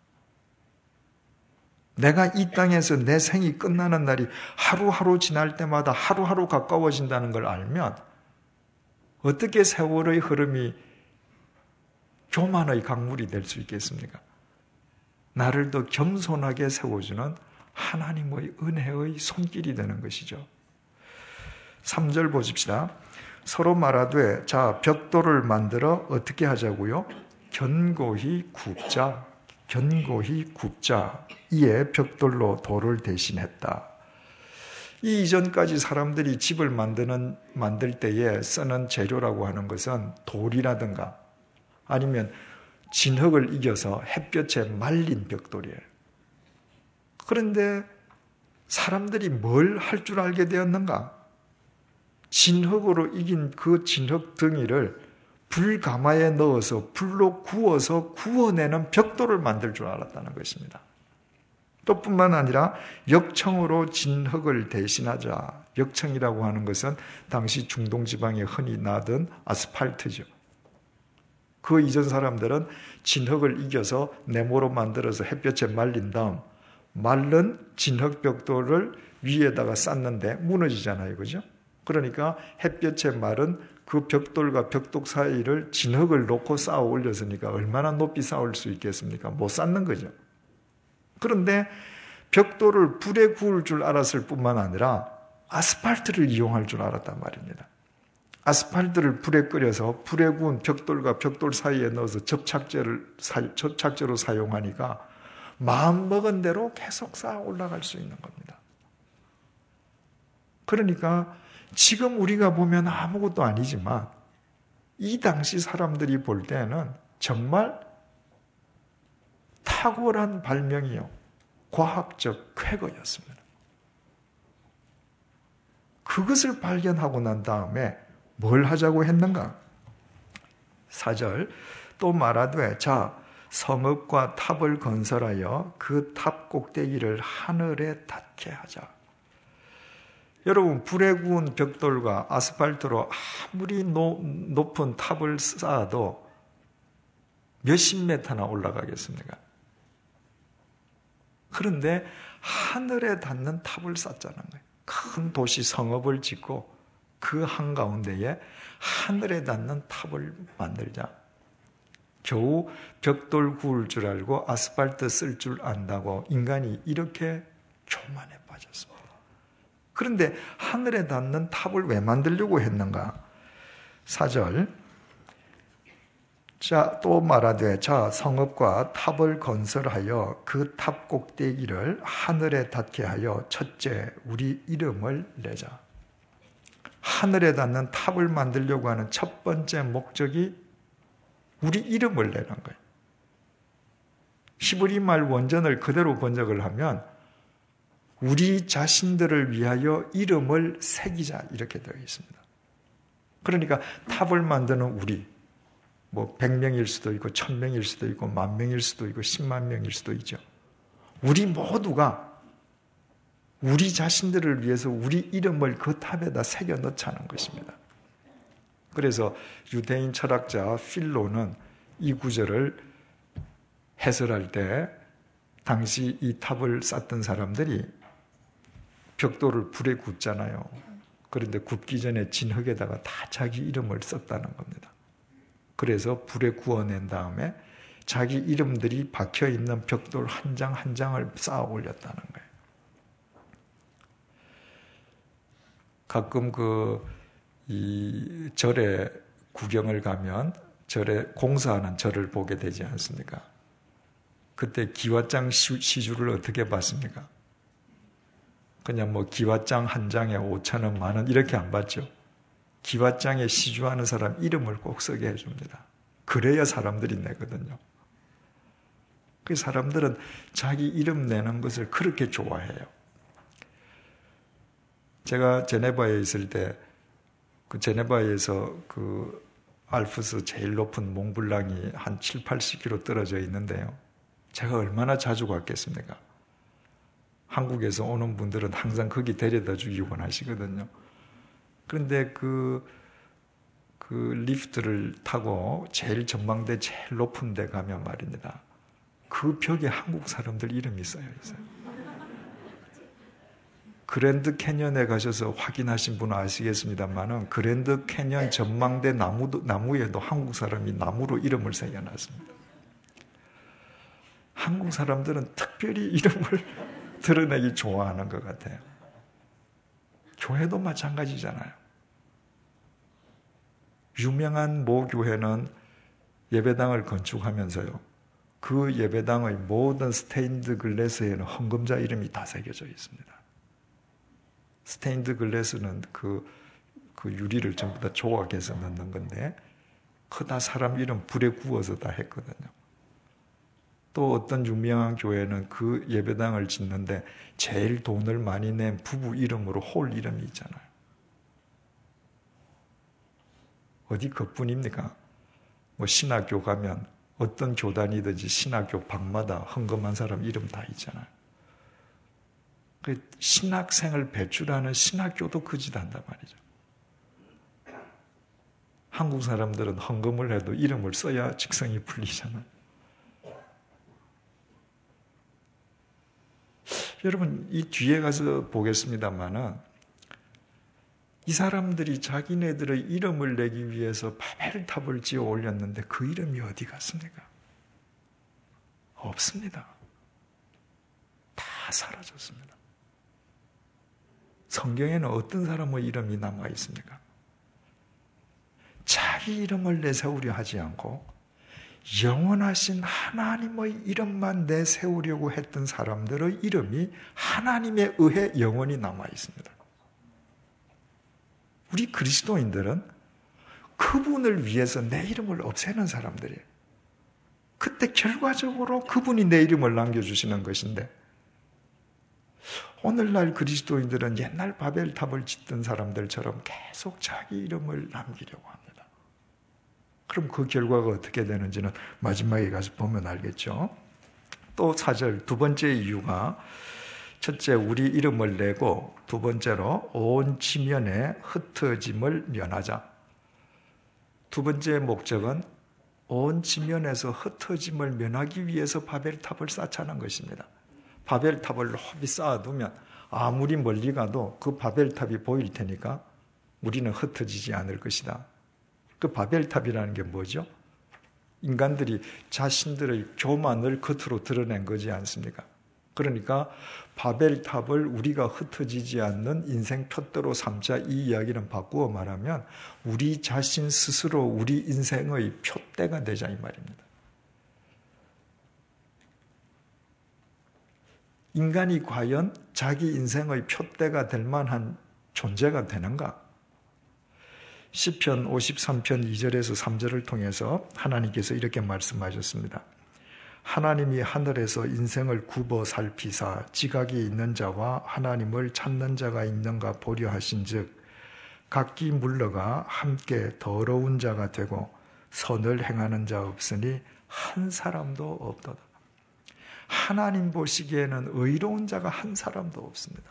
[SPEAKER 2] 내가 이 땅에서 내 생이 끝나는 날이 하루하루 지날 때마다 하루하루 가까워진다는 걸 알면 어떻게 세월의 흐름이 교만의 강물이 될 수 있겠습니까? 나를 더 겸손하게 세워주는 하나님의 은혜의 손길이 되는 것이죠. 삼 절 보십시다. 서로 말하되 자 벽돌을 만들어 어떻게 하자고요? 견고히 굽자. 견고히 굽자. 이에 벽돌로 돌을 대신했다. 이 이전까지 사람들이 집을 만드는, 만들 때에 쓰는 재료라고 하는 것은 돌이라든가 아니면 진흙을 이겨서 햇볕에 말린 벽돌이에요. 그런데 사람들이 뭘 할 줄 알게 되었는가? 진흙으로 이긴 그 진흙 덩이를 불가마에 넣어서 불로 구워서 구워내는 벽돌을 만들 줄 알았다는 것입니다. 또 뿐만 아니라 역청으로 진흙을 대신하자. 역청이라고 하는 것은 당시 중동 지방에 흔히 나던 아스팔트죠. 그 이전 사람들은 진흙을 이겨서 네모로 만들어서 햇볕에 말린 다음 마른 진흙 벽돌을 위에다가 쌓는데 무너지잖아요. 그죠? 그러니까 햇볕에 마른 그 벽돌과 벽돌 사이를 진흙을 놓고 쌓아 올렸으니까 얼마나 높이 쌓을 수 있겠습니까? 못 쌓는 거죠. 그런데 벽돌을 불에 구울 줄 알았을 뿐만 아니라 아스팔트를 이용할 줄 알았단 말입니다. 아스팔트를 불에 끓여서 불에 구운 벽돌과 벽돌 사이에 넣어서 접착제를, 접착제로 사용하니까 마음먹은 대로 계속 쌓아 올라갈 수 있는 겁니다. 그러니까 지금 우리가 보면 아무것도 아니지만 이 당시 사람들이 볼 때는 정말 탁월한 발명이요. 과학적 쾌거였습니다. 그것을 발견하고 난 다음에 뭘 하자고 했는가? 사 절 또 말하되 자 성읍과 탑을 건설하여 그 탑 꼭대기를 하늘에 닿게 하자. 여러분 불에 구운 벽돌과 아스팔트로 아무리 노, 높은 탑을 쌓아도 몇십 메타나 올라가겠습니까? 그런데 하늘에 닿는 탑을 쌓자는 거예요. 큰 도시 성읍을 짓고 그 한가운데에 하늘에 닿는 탑을 만들자. 겨우 벽돌 구울 줄 알고 아스팔트 쓸 줄 안다고 인간이 이렇게 교만에 빠졌습니다. 그런데 하늘에 닿는 탑을 왜 만들려고 했는가? 사 절 자, 또 말하되 자 성읍과 탑을 건설하여 그 탑 꼭대기를 하늘에 닿게 하여 첫째 우리 이름을 내자. 하늘에 닿는 탑을 만들려고 하는 첫 번째 목적이 우리 이름을 내는 거예요. 히브리 말 원전을 그대로 번역을 하면 우리 자신들을 위하여 이름을 새기자 이렇게 되어 있습니다. 그러니까 탑을 만드는 우리 뭐 백 명일 수도 있고 천 명일 수도 있고 만 명일 수도 있고 십만 명일 수도 있죠. 우리 모두가 우리 자신들을 위해서 우리 이름을 그 탑에다 새겨 넣자는 것입니다. 그래서 유대인 철학자 필로는 이 구절을 해설할 때 당시 이 탑을 쌓던 사람들이 벽돌을 불에 굽잖아요. 그런데 굽기 전에 진흙에다가 다 자기 이름을 썼다는 겁니다. 그래서 불에 구워낸 다음에 자기 이름들이 박혀있는 벽돌 한 장 한 장을 쌓아 올렸다는 거예요. 가끔 그, 이 절에 구경을 가면 절에 공사하는 절을 보게 되지 않습니까? 그때 기와장 시주를 어떻게 받습니까? 그냥 뭐 기와장 한 장에 오천 원, 만 원 이렇게 안 받죠. 기와장에 시주하는 사람 이름을 꼭 쓰게 해줍니다. 그래야 사람들이 내거든요. 그 사람들은 자기 이름 내는 것을 그렇게 좋아해요. 제가 제네바에 있을 때 그 제네바에서 그 알프스 제일 높은 몽블랑이 한 칠, 팔십 킬로미터 떨어져 있는데요. 제가 얼마나 자주 갔겠습니까? 한국에서 오는 분들은 항상 거기 데려다 주기 원하시거든요. 그런데 그, 그 리프트를 타고 제일 전망대 제일 높은 데 가면 말입니다. 그 벽에 한국 사람들 이름이 써여 있어요. 그랜드 캐년에 가셔서 확인하신 분은 아시겠습니다만은 그랜드 캐년 전망대 나무도, 나무에도 한국 사람이 나무로 이름을 새겨놨습니다. 한국 사람들은 특별히 이름을 드러내기 좋아하는 것 같아요. 교회도 마찬가지잖아요. 유명한 모 교회는 예배당을 건축하면서요. 그 예배당의 모든 스테인드 글래스에는 헌금자 이름이 다 새겨져 있습니다. 스테인드 글래스는 그, 그 유리를 전부 다 조각해서 넣는 건데 그 다 사람 이름 불에 구워서 다 했거든요. 또 어떤 유명한 교회는 그 예배당을 짓는데 제일 돈을 많이 낸 부부 이름으로 홀 이름이 있잖아요. 어디 그뿐입니까? 뭐 신학교 가면 어떤 교단이든지 신학교 방마다 헌금한 사람 이름 다 있잖아요. 그 신학생을 배출하는 신학교도 그 짓 한단 말이죠. 한국 사람들은 헌금을 해도 이름을 써야 직성이 풀리잖아요. 여러분, 이 뒤에 가서 보겠습니다만은 이 사람들이 자기네들의 이름을 내기 위해서 바벨탑을 지어 올렸는데 그 이름이 어디 갔습니까? 없습니다. 다 사라졌습니다. 성경에는 어떤 사람의 이름이 남아 있습니까? 자기 이름을 내세우려 하지 않고 영원하신 하나님의 이름만 내세우려고 했던 사람들의 이름이 하나님에 의해 영원히 남아 있습니다. 우리 그리스도인들은 그분을 위해서 내 이름을 없애는 사람들이에요. 그때 결과적으로 그분이 내 이름을 남겨주시는 것인데 오늘날 그리스도인들은 옛날 바벨탑을 짓던 사람들처럼 계속 자기 이름을 남기려고 합니다. 그럼 그 결과가 어떻게 되는지는 마지막에 가서 보면 알겠죠. 또 사 절 두 번째 이유가 첫째 우리 이름을 내고 두 번째로 온 지면에 흩어짐을 면하자. 두 번째 목적은 온 지면에서 흩어짐을 면하기 위해서 바벨탑을 쌓자는 것입니다. 바벨탑을 높이 쌓아두면 아무리 멀리 가도 그 바벨탑이 보일 테니까 우리는 흩어지지 않을 것이다. 그 바벨탑이라는 게 뭐죠? 인간들이 자신들의 교만을 겉으로 드러낸 거지 않습니까? 그러니까 바벨탑을 우리가 흩어지지 않는 인생 푯대로 삼자, 이 이야기는 바꾸어 말하면 우리 자신 스스로 우리 인생의 푯대가 되자 이 말입니다. 인간이 과연 자기 인생의 푯대가 될 만한 존재가 되는가? 시편 오십삼 편 이 절에서 삼 절을 통해서 하나님께서 이렇게 말씀하셨습니다. 하나님이 하늘에서 인생을 굽어 살피사 지각이 있는 자와 하나님을 찾는 자가 있는가 보려 하신즉 각기 물러가 함께 더러운 자가 되고 선을 행하는 자 없으니 한 사람도 없도다. 하나님 보시기에는 의로운 자가 한 사람도 없습니다.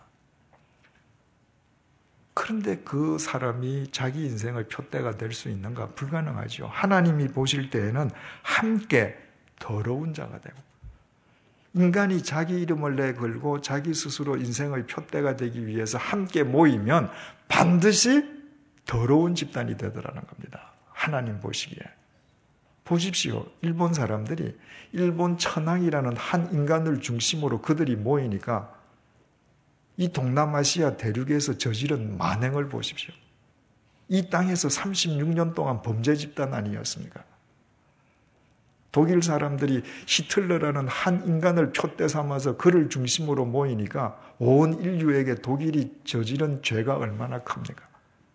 [SPEAKER 2] 그런데 그 사람이 자기 인생의 푯대가 될 수 있는가? 불가능하죠. 하나님이 보실 때에는 함께 더러운 자가 되고 인간이 자기 이름을 내걸고 자기 스스로 인생의 표대가 되기 위해서 함께 모이면 반드시 더러운 집단이 되더라는 겁니다. 하나님 보시기에. 보십시오. 일본 사람들이 일본 천황이라는 한 인간을 중심으로 그들이 모이니까 이 동남아시아 대륙에서 저지른 만행을 보십시오. 이 땅에서 삼십육 년 동안 범죄 집단 아니었습니까? 독일 사람들이 히틀러라는 한 인간을 푯대 삼아서 그를 중심으로 모이니까 온 인류에게 독일이 저지른 죄가 얼마나 큽니까?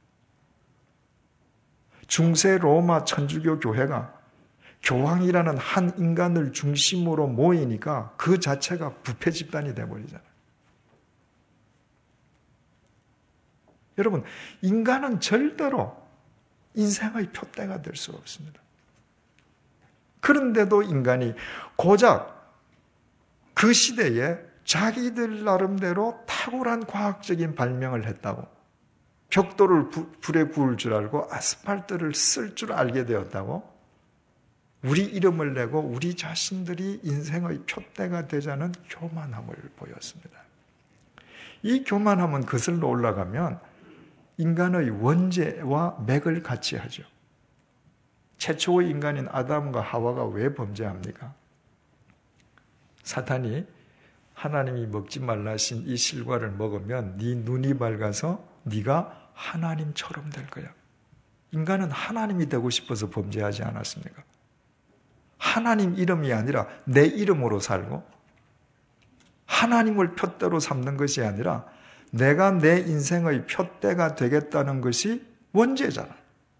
[SPEAKER 2] 중세 로마 천주교 교회가 교황이라는 한 인간을 중심으로 모이니까 그 자체가 부패 집단이 되어버리잖아요. 여러분, 인간은 절대로 인생의 표대가 될 수 없습니다. 그런데도 인간이 고작 그 시대에 자기들 나름대로 탁월한 과학적인 발명을 했다고, 벽돌을 부, 불에 구울 줄 알고 아스팔트를 쓸 줄 알게 되었다고, 우리 이름을 내고 우리 자신들이 인생의 표대가 되자는 교만함을 보였습니다. 이 교만함은 거슬러 올라가면 인간의 원죄와 맥을 같이 하죠. 최초의 인간인 아담과 하와가 왜 범죄합니까? 사탄이 하나님이 먹지 말라 하신 이 실과를 먹으면 네 눈이 밝아서 네가 하나님처럼 될 거야. 인간은 하나님이 되고 싶어서 범죄하지 않았습니까? 하나님 이름이 아니라 내 이름으로 살고 하나님을 표대로 삼는 것이 아니라 내가 내 인생의 표대가 되겠다는 것이 원죄잖아.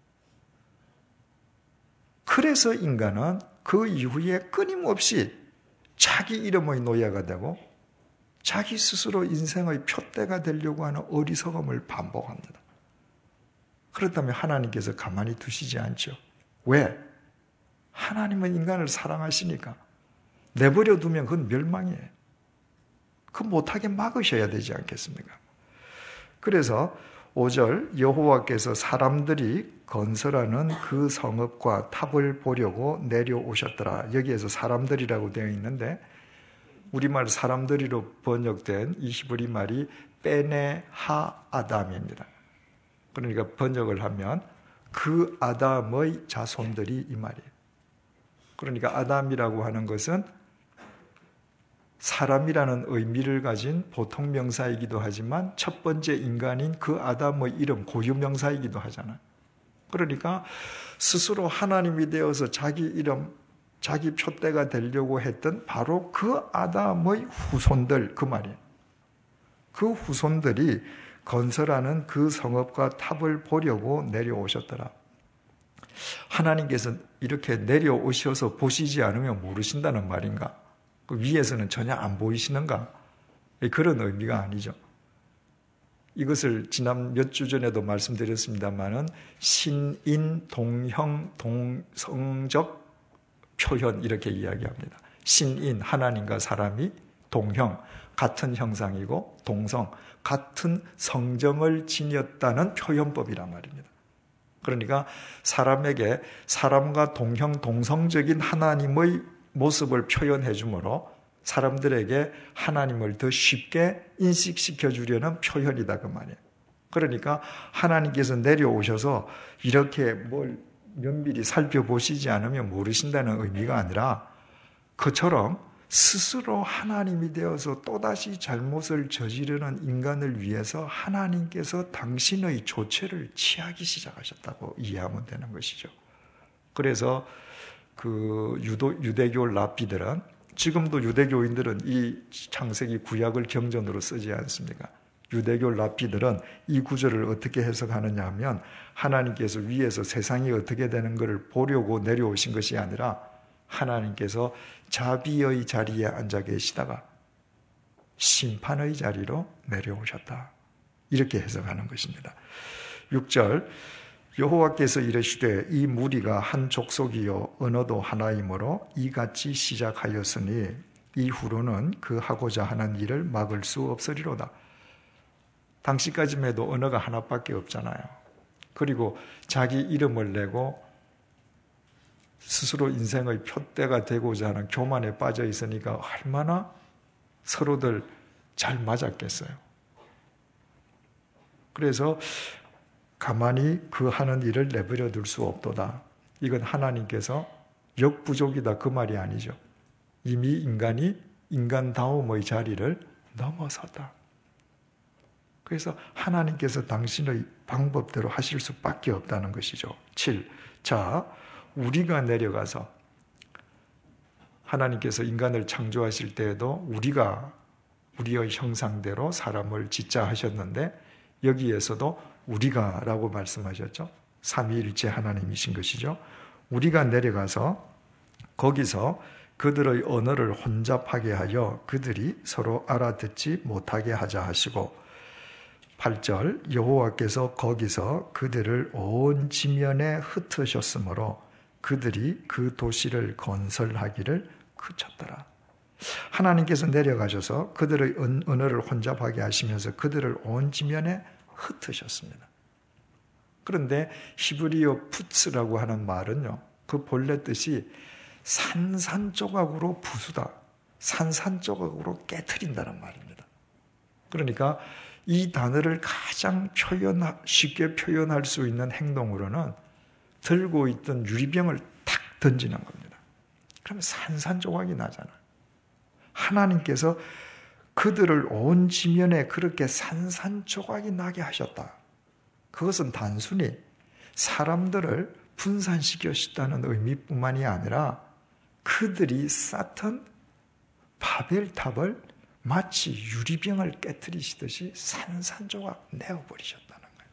[SPEAKER 2] 그래서 인간은 그 이후에 끊임없이 자기 이름의 노예가 되고 자기 스스로 인생의 표대가 되려고 하는 어리석음을 반복합니다. 그렇다면 하나님께서 가만히 두시지 않죠. 왜? 하나님은 인간을 사랑하시니까. 내버려 두면 그건 멸망이에요. 그 못하게 막으셔야 되지 않겠습니까? 그래서 오 절 여호와께서 사람들이 건설하는 그 성읍과 탑을 보려고 내려오셨더라. 여기에서 사람들이라고 되어 있는데 우리말 사람들이로 번역된 이 히브리 말이 베네 하 아담입니다. 그러니까 번역을 하면 그 아담의 자손들이 이 말이에요. 그러니까 아담이라고 하는 것은 사람이라는 의미를 가진 보통 명사이기도 하지만 첫 번째 인간인 그 아담의 이름 고유명사이기도 하잖아요. 그러니까 스스로 하나님이 되어서 자기 이름, 자기 표대가 되려고 했던 바로 그 아담의 후손들, 그 말이에요. 그 후손들이 건설하는 그 성읍과 탑을 보려고 내려오셨더라. 하나님께서 이렇게 내려오셔서 보시지 않으면 모르신다는 말인가? 그 위에서는 전혀 안 보이시는가? 그런 의미가 아니죠. 이것을 지난 몇 주 전에도 말씀드렸습니다만은 신인, 동형, 동성적 표현 이렇게 이야기합니다. 신인, 하나님과 사람이 동형, 같은 형상이고 동성, 같은 성정을 지녔다는 표현법이란 말입니다. 그러니까 사람에게 사람과 동형, 동성적인 하나님의 모습을 표현해 주므로 사람들에게 하나님을 더 쉽게 인식시켜 주려는 표현이다 그 말이에요. 그러니까 하나님께서 내려오셔서 이렇게 뭘 면밀히 살펴보시지 않으면 모르신다는 의미가 아니라 그처럼 스스로 하나님이 되어서 또다시 잘못을 저지르는 인간을 위해서 하나님께서 당신의 조처를 취하기 시작하셨다고 이해하면 되는 것이죠. 그래서 그 유도, 유대교 랍비들은 지금도 유대교인들은 이 창세기 구약을 경전으로 쓰지 않습니까? 유대교 랍비들은 이 구절을 어떻게 해석하느냐 하면 하나님께서 위에서 세상이 어떻게 되는 것을 보려고 내려오신 것이 아니라 하나님께서 자비의 자리에 앉아 계시다가 심판의 자리로 내려오셨다. 이렇게 해석하는 것입니다. 육 절 여호와께서 이르시되 이 무리가 한 족속이요 언어도 하나이므로 이같이 시작하였으니 이후로는 그 하고자 하는 일을 막을 수 없으리로다. 당시까지만 해도 언어가 하나밖에 없잖아요. 그리고 자기 이름을 내고 스스로 인생의 표대가 되고자 하는 교만에 빠져 있으니까 얼마나 서로들 잘 맞았겠어요. 그래서 가만히 그 하는 일을 내버려 둘 수 없도다. 이건 하나님께서 역부족이다 그 말이 아니죠. 이미 인간이 인간다움의 자리를 넘어섰다. 그래서 하나님께서 당신의 방법대로 하실 수밖에 없다는 것이죠. 칠. 자, 우리가 내려가서 하나님께서 인간을 창조하실 때에도 우리가 우리의 형상대로 사람을 짓자 하셨는데 여기에서도 우리가 라고 말씀하셨죠. 삼위일체 하나님이신 것이죠. 우리가 내려가서 거기서 그들의 언어를 혼잡하게 하여 그들이 서로 알아듣지 못하게 하자 하시고 팔 절 여호와께서 거기서 그들을 온 지면에 흩으셨으므로 그들이 그 도시를 건설하기를 그쳤더라. 하나님께서 내려가셔서 그들의 언어를 혼잡하게 하시면서 그들을 온 지면에 흩으셨습니다. 그런데 히브리어 푸츠라고 하는 말은요, 그 본래 뜻이 산산조각으로 부수다, 산산조각으로 깨트린다는 말입니다. 그러니까 이 단어를 가장 표현, 쉽게 표현할 수 있는 행동으로는 들고 있던 유리병을 탁 던지는 겁니다. 그러면 산산조각이 나잖아요. 하나님께서 그들을 온 지면에 그렇게 산산조각이 나게 하셨다. 그것은 단순히 사람들을 분산시켰다는 의미뿐만이 아니라 그들이 쌓던 바벨탑을 마치 유리병을 깨트리시듯이 산산조각 내어버리셨다는 거예요.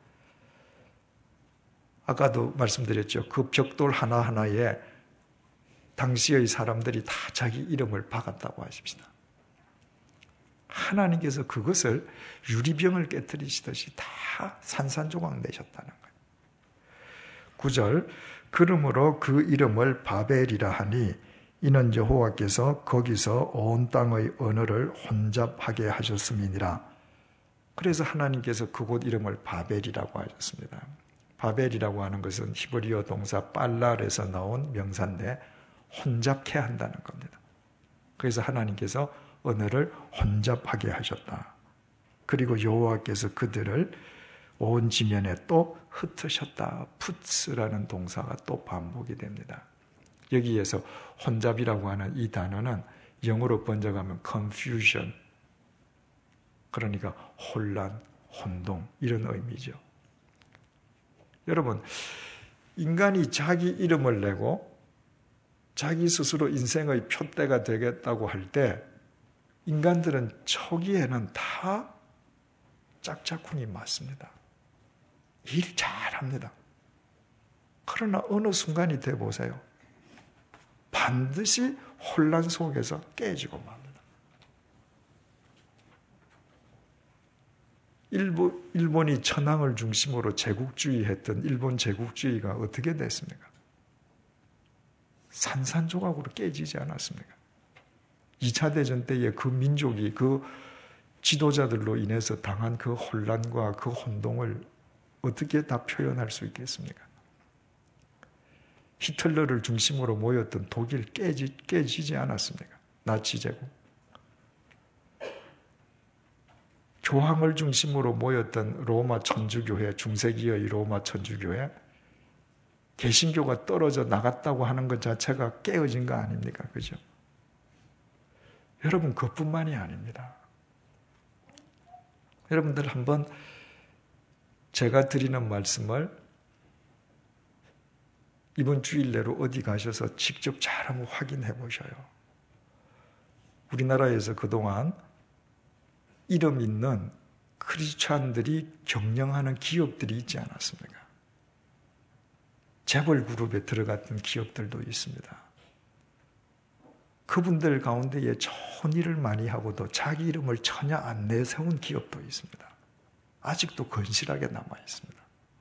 [SPEAKER 2] 아까도 말씀드렸죠. 그 벽돌 하나하나에 당시의 사람들이 다 자기 이름을 박았다고 하십시다. 하나님께서 그것을 유리병을 깨트리시듯이 다 산산조각 내셨다는 거예요. 구 절 그러므로 그 이름을 바벨이라 하니 이는 여호와께서 거기서 온 땅의 언어를 혼잡하게 하셨음이니라. 그래서 하나님께서 그곳 이름을 바벨이라고 하셨습니다. 바벨이라고 하는 것은 히브리어 동사 빨랄에서 나온 명사인데 혼잡케 한다는 겁니다. 그래서 하나님께서 언어를 혼잡하게 하셨다. 그리고 여호와께서 그들을 온 지면에 또 흩으셨다. 푸츠라는 동사가 또 반복이 됩니다. 여기에서 혼잡이라고 하는 이 단어는 영어로 번역하면 confusion, 그러니까 혼란, 혼동 이런 의미죠. 여러분, 인간이 자기 이름을 내고 자기 스스로 인생의 표대가 되겠다고 할 때 인간들은 초기에는 다 짝짝꿍이 맞습니다. 일 잘합니다. 그러나 어느 순간이 돼 보세요. 반드시 혼란 속에서 깨지고 맙니다. 일본, 일본이 천황을 중심으로 제국주의했던 일본 제국주의가 어떻게 됐습니까? 산산조각으로 깨지지 않았습니까? 이 차 대전 때에 그 민족이 그 지도자들로 인해서 당한 그 혼란과 그 혼동을 어떻게 다 표현할 수 있겠습니까? 히틀러를 중심으로 모였던 독일 깨지, 깨지지 않았습니까? 나치 제국. 교황을 중심으로 모였던 로마 천주교회, 중세기의 로마 천주교회, 개신교가 떨어져 나갔다고 하는 것 자체가 깨어진 거 아닙니까? 그죠? 여러분, 그것뿐만이 아닙니다. 여러분들 한번 제가 드리는 말씀을 이번 주일 내로 어디 가셔서 직접 잘 한번 확인해 보셔요. 우리나라에서 그동안 이름 있는 크리스찬들이 경영하는 기업들이 있지 않았습니까? 재벌 그룹에 들어갔던 기업들도 있습니다. 그분들 가운데에 좋은 일을 많이 하고도 자기 이름을 전혀 안 내세운 기업도 있습니다. 아직도 건실하게 남아 있습니다.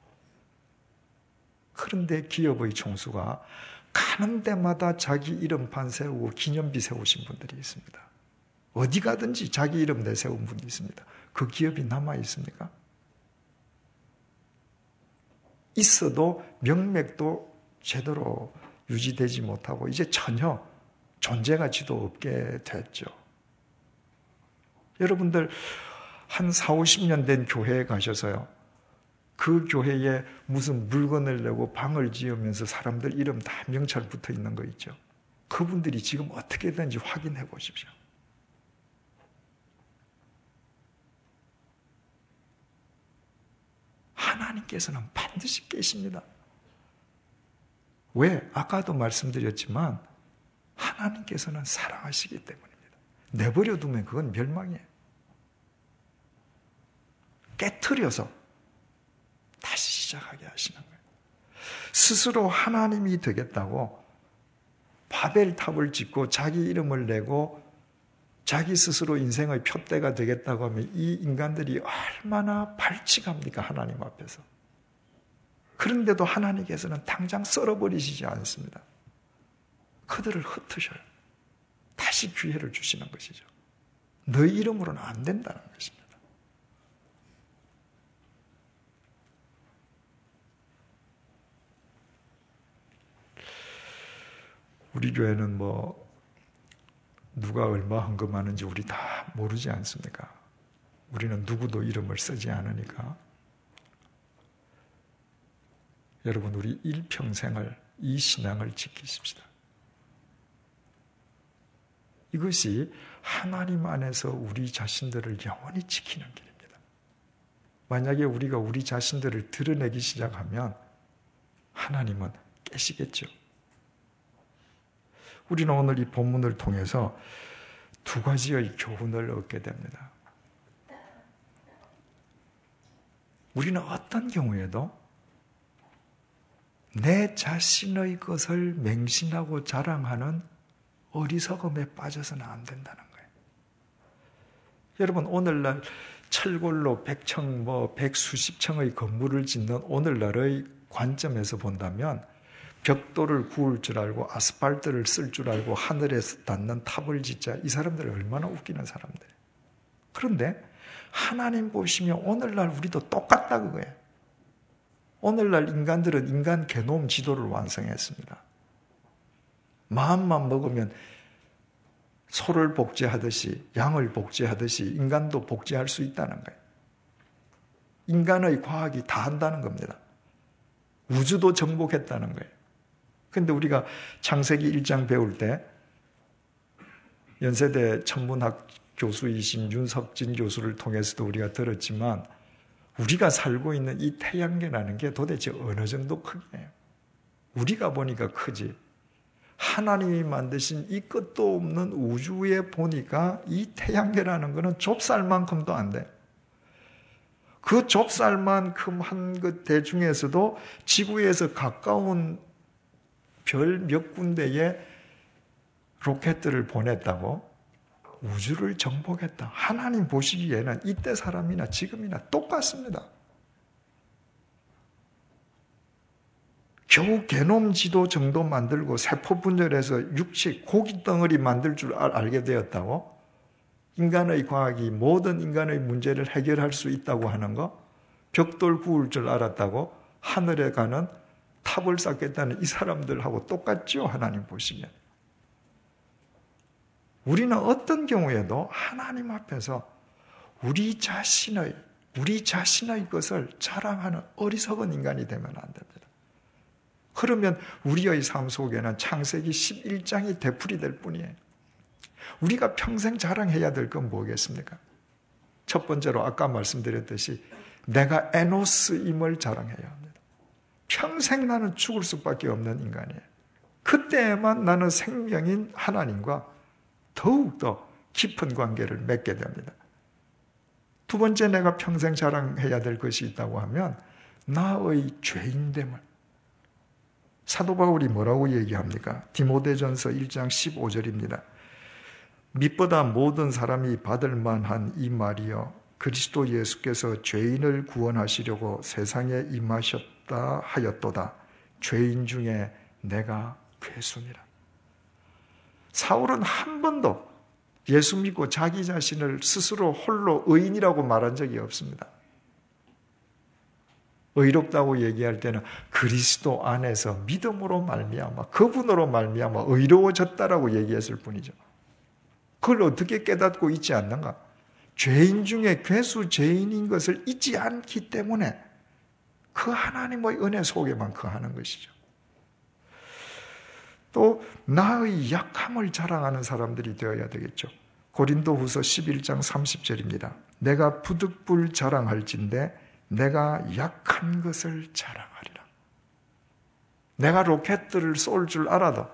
[SPEAKER 2] 그런데 기업의 총수가 가는 데마다 자기 이름판 세우고 기념비 세우신 분들이 있습니다. 어디 가든지 자기 이름 내세운 분이 있습니다. 그 기업이 남아 있습니까? 있어도 명맥도 제대로 유지되지 못하고 이제 전혀 존재 가치도 없게 됐죠. 여러분들 한 사오십 년 된 교회에 가셔서요, 그 교회에 무슨 물건을 내고 방을 지으면서 사람들 이름 다 명찰 붙어 있는 거 있죠. 그분들이 지금 어떻게 되는지 확인해 보십시오. 하나님께서는 반드시 계십니다. 왜? 아까도 말씀드렸지만 하나님께서는 사랑하시기 때문입니다. 내버려 두면 그건 멸망이에요. 깨트려서 다시 시작하게 하시는 거예요. 스스로 하나님이 되겠다고 바벨탑을 짓고 자기 이름을 내고 자기 스스로 인생의 표대가 되겠다고 하면 이 인간들이 얼마나 발칙합니까? 하나님 앞에서. 그런데도 하나님께서는 당장 썰어버리시지 않습니다. 그들을 흩으셔요. 다시 기회를 주시는 것이죠. 너희 이름으로는 안 된다는 것입니다. 우리 교회는 뭐 누가 얼마 헌금하는지 우리 다 모르지 않습니까? 우리는 누구도 이름을 쓰지 않으니까. 여러분, 우리 일평생을 이 신앙을 지키십시다. 이것이 하나님 안에서 우리 자신들을 영원히 지키는 길입니다. 만약에 우리가 우리 자신들을 드러내기 시작하면 하나님은 깨시겠죠. 우리는 오늘 이 본문을 통해서 두 가지의 교훈을 얻게 됩니다. 우리는 어떤 경우에도 내 자신의 것을 맹신하고 자랑하는 어리석음에 빠져서는 안 된다는 거예요. 여러분, 오늘날 철골로 백층, 뭐 백수십 층의 건물을 짓는 오늘날의 관점에서 본다면 벽돌을 구울 줄 알고 아스팔트를 쓸 줄 알고 하늘에 닿는 탑을 짓자, 이 사람들은 얼마나 웃기는 사람들이에요. 그런데 하나님 보시면 오늘날 우리도 똑같다 그거예요. 오늘날 인간들은 인간 게놈 지도를 완성했습니다. 마음만 먹으면 소를 복제하듯이, 양을 복제하듯이 인간도 복제할 수 있다는 거예요. 인간의 과학이 다 한다는 겁니다. 우주도 정복했다는 거예요. 그런데 우리가 창세기 일 장 배울 때 연세대 천문학 교수이신 윤석진 교수를 통해서도 우리가 들었지만, 우리가 살고 있는 이 태양계라는 게 도대체 어느 정도 크기예요? 우리가 보니까 크지, 하나님이 만드신 이 끝도 없는 우주에 보니까 이 태양계라는 거는 좁쌀만큼도 안 돼요. 그 좁쌀만큼 한 것 대중에서도 지구에서 가까운 별 몇 군데에 로켓들을 보냈다고 우주를 정복했다. 하나님 보시기에는 이때 사람이나 지금이나 똑같습니다. 겨우 게놈 지도 정도 만들고 세포 분열해서 육식, 고기 덩어리 만들 줄 알게 되었다고? 인간의 과학이 모든 인간의 문제를 해결할 수 있다고 하는 거? 벽돌 구울 줄 알았다고? 하늘에 가는 탑을 쌓겠다는 이 사람들하고 똑같죠? 하나님 보시면. 우리는 어떤 경우에도 하나님 앞에서 우리 자신의, 우리 자신의 것을 자랑하는 어리석은 인간이 되면 안 됩니다. 그러면 우리의 삶 속에는 창세기 십일 장이 되풀이될 뿐이에요. 우리가 평생 자랑해야 될 건 뭐겠습니까? 첫 번째로 아까 말씀드렸듯이 내가 에노스임을 자랑해야 합니다. 평생 나는 죽을 수밖에 없는 인간이에요. 그때만 나는 생명인 하나님과 더욱더 깊은 관계를 맺게 됩니다. 두 번째, 내가 평생 자랑해야 될 것이 있다고 하면 나의 죄인됨을. 사도 바울이 뭐라고 얘기합니까? 디모데전서 일 장 십오 절입니다. 밑보다 모든 사람이 받을 만한 이 말이여, 그리스도 예수께서 죄인을 구원하시려고 세상에 임하셨다 하였도다. 죄인 중에 내가 괴수니라. 사울은 한 번도 예수 믿고 자기 자신을 스스로 홀로 의인이라고 말한 적이 없습니다. 의롭다고 얘기할 때는 그리스도 안에서 믿음으로 말미암아 그분으로 말미암아 의로워졌다라고 얘기했을 뿐이죠. 그걸 어떻게 깨닫고 있지 않는가? 죄인 중에 괴수 죄인인 것을 잊지 않기 때문에 그 하나님의 은혜 속에만 거하는 것이죠. 또 나의 약함을 자랑하는 사람들이 되어야 되겠죠. 고린도후서 십일 장 삼십 절입니다. 내가 부득불 자랑할진대 내가 약한 것을 자랑하리라. 내가 로켓들을 쏠 줄 알아도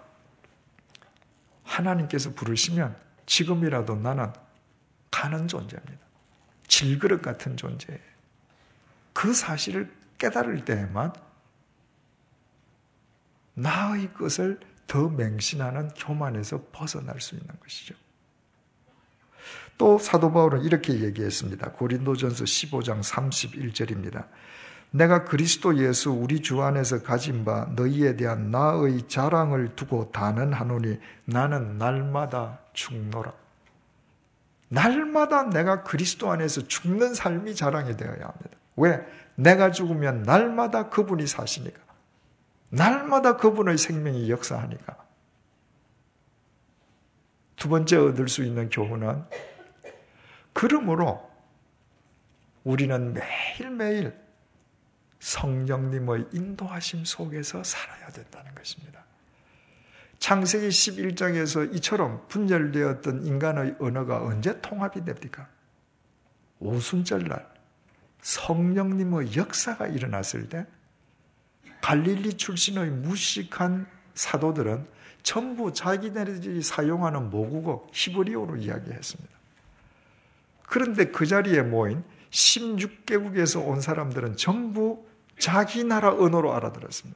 [SPEAKER 2] 하나님께서 부르시면 지금이라도 나는 가는 존재입니다. 질그릇 같은 존재예요. 그 사실을 깨달을 때에만 나의 것을 더 맹신하는 교만에서 벗어날 수 있는 것이죠. 또 사도 바울은 이렇게 얘기했습니다. 고린도전서 십오 장 삼십일 절입니다. 내가 그리스도 예수 우리 주 안에서 가진 바 너희에 대한 나의 자랑을 두고 단언하노니 나는 날마다 죽노라. 날마다 내가 그리스도 안에서 죽는 삶이 자랑이 되어야 합니다. 왜? 내가 죽으면 날마다 그분이 사시니까. 날마다 그분의 생명이 역사하니까. 두 번째 얻을 수 있는 교훈은 그러므로 우리는 매일매일 성령님의 인도하심 속에서 살아야 된다는 것입니다. 창세기 십일 장에서 이처럼 분열되었던 인간의 언어가 언제 통합이 됩니까? 오순절날 성령님의 역사가 일어났을 때 갈릴리 출신의 무식한 사도들은 전부 자기네들이 사용하는 모국어 히브리어로 이야기했습니다. 그런데 그 자리에 모인 십육 개국에서 온 사람들은 전부 자기 나라 언어로 알아들었습니다.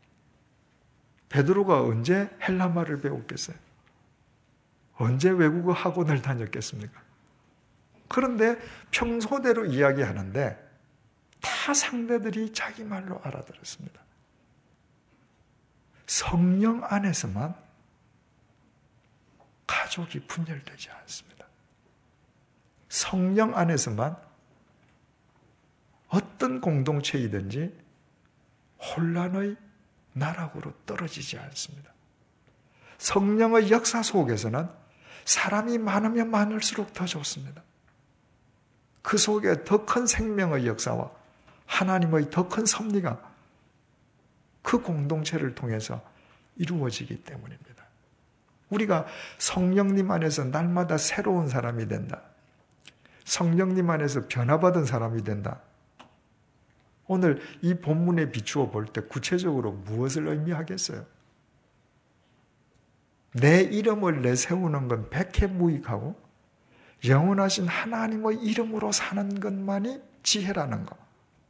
[SPEAKER 2] 베드로가 언제 헬라말을 배웠겠어요? 언제 외국어 학원을 다녔겠습니까? 그런데 평소대로 이야기하는데 다 상대들이 자기 말로 알아들었습니다. 성령 안에서만 가족이 분열되지 않습니다. 성령 안에서만 어떤 공동체이든지 혼란의 나락으로 떨어지지 않습니다. 성령의 역사 속에서는 사람이 많으면 많을수록 더 좋습니다. 그 속에 더 큰 생명의 역사와 하나님의 더 큰 섭리가 그 공동체를 통해서 이루어지기 때문입니다. 우리가 성령님 안에서 날마다 새로운 사람이 된다. 성령님 안에서 변화받은 사람이 된다. 오늘 이 본문에 비추어 볼 때 구체적으로 무엇을 의미하겠어요? 내 이름을 내세우는 건 백해무익하고 영원하신 하나님의 이름으로 사는 것만이 지혜라는 것.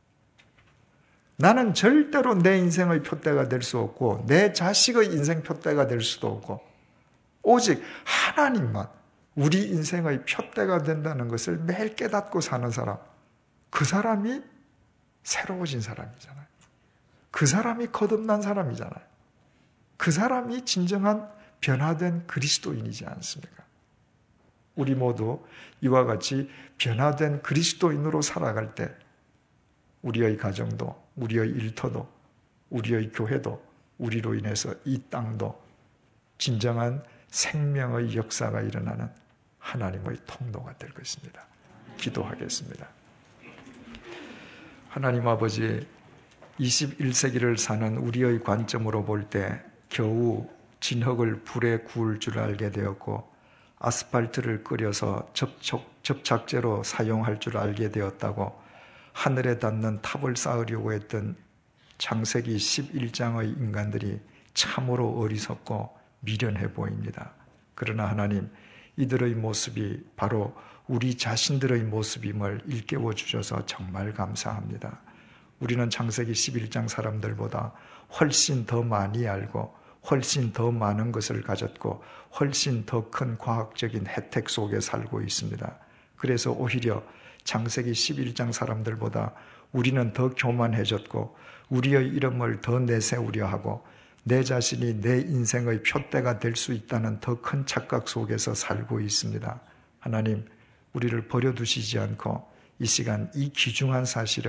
[SPEAKER 2] 나는 절대로 내 인생의 표대가 될 수 없고 내 자식의 인생 표대가 될 수도 없고 오직 하나님만 우리 인생의 표대가 된다는 것을 매일 깨닫고 사는 사람, 그 사람이 새로워진 사람이잖아요. 그 사람이 거듭난 사람이잖아요. 그 사람이 진정한 변화된 그리스도인이지 않습니까? 우리 모두 이와 같이 변화된 그리스도인으로 살아갈 때 우리의 가정도, 우리의 일터도, 우리의 교회도, 우리로 인해서 이 땅도 진정한 생명의 역사가 일어나는 하나님의 통로가 될 것입니다. 기도하겠습니다. 하나님 아버지, 이십일 세기를 사는 우리의 관점으로 볼 때 겨우 진흙을 불에 구울 줄 알게 되었고 아스팔트를 끓여서 접촉, 접착제로 사용할 줄 알게 되었다고 하늘에 닿는 탑을 쌓으려고 했던 창세기 십일 장의 인간들이 참으로 어리석고 미련해 보입니다. 그러나 하나님, 이들의 모습이 바로 우리 자신들의 모습임을 일깨워 주셔서 정말 감사합니다. 우리는 창세기 십일 장 사람들보다 훨씬 더 많이 알고 훨씬 더 많은 것을 가졌고 훨씬 더 큰 과학적인 혜택 속에 살고 있습니다. 그래서 오히려 창세기 십일 장 사람들보다 우리는 더 교만해졌고 우리의 이름을 더 내세우려 하고 내 자신이 내 인생의 표대가 될 수 있다는 더 큰 착각 속에서 살고 있습니다. 하나님, 우리를 버려두시지 않고 이 시간 이 귀중한 사실을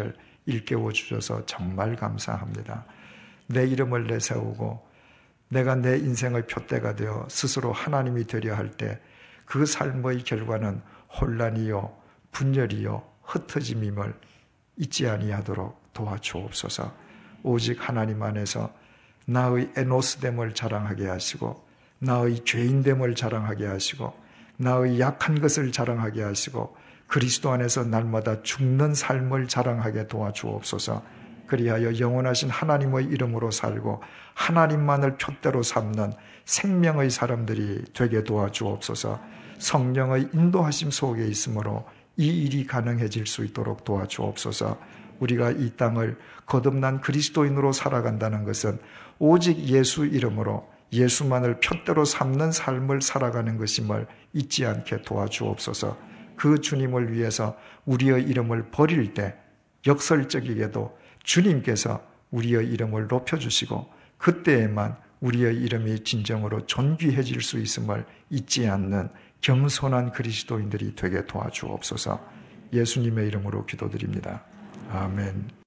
[SPEAKER 2] 일깨워 주셔서 정말 감사합니다. 내 이름을 내세우고 내가 내 인생의 표대가 되어 스스로 하나님이 되려 할 때 그 삶의 결과는 혼란이요 분열이요 흩어짐임을 잊지 아니하도록 도와주옵소서. 오직 하나님 안에서 나의 에노스됨을 자랑하게 하시고 나의 죄인됨을 자랑하게 하시고 나의 약한 것을 자랑하게 하시고 그리스도 안에서 날마다 죽는 삶을 자랑하게 도와주옵소서. 그리하여 영원하신 하나님의 이름으로 살고 하나님만을 표대로 삼는 생명의 사람들이 되게 도와주옵소서. 성령의 인도하심 속에 있으므로 이 일이 가능해질 수 있도록 도와주옵소서. 우리가 이 땅을 거듭난 그리스도인으로 살아간다는 것은 오직 예수 이름으로 예수만을 표대로 삼는 삶을 살아가는 것임을 잊지 않게 도와주옵소서. 그 주님을 위해서 우리의 이름을 버릴 때 역설적이게도 주님께서 우리의 이름을 높여주시고 그때에만 우리의 이름이 진정으로 존귀해질 수 있음을 잊지 않는 겸손한 그리스도인들이 되게 도와주옵소서. 예수님의 이름으로 기도드립니다. 아멘.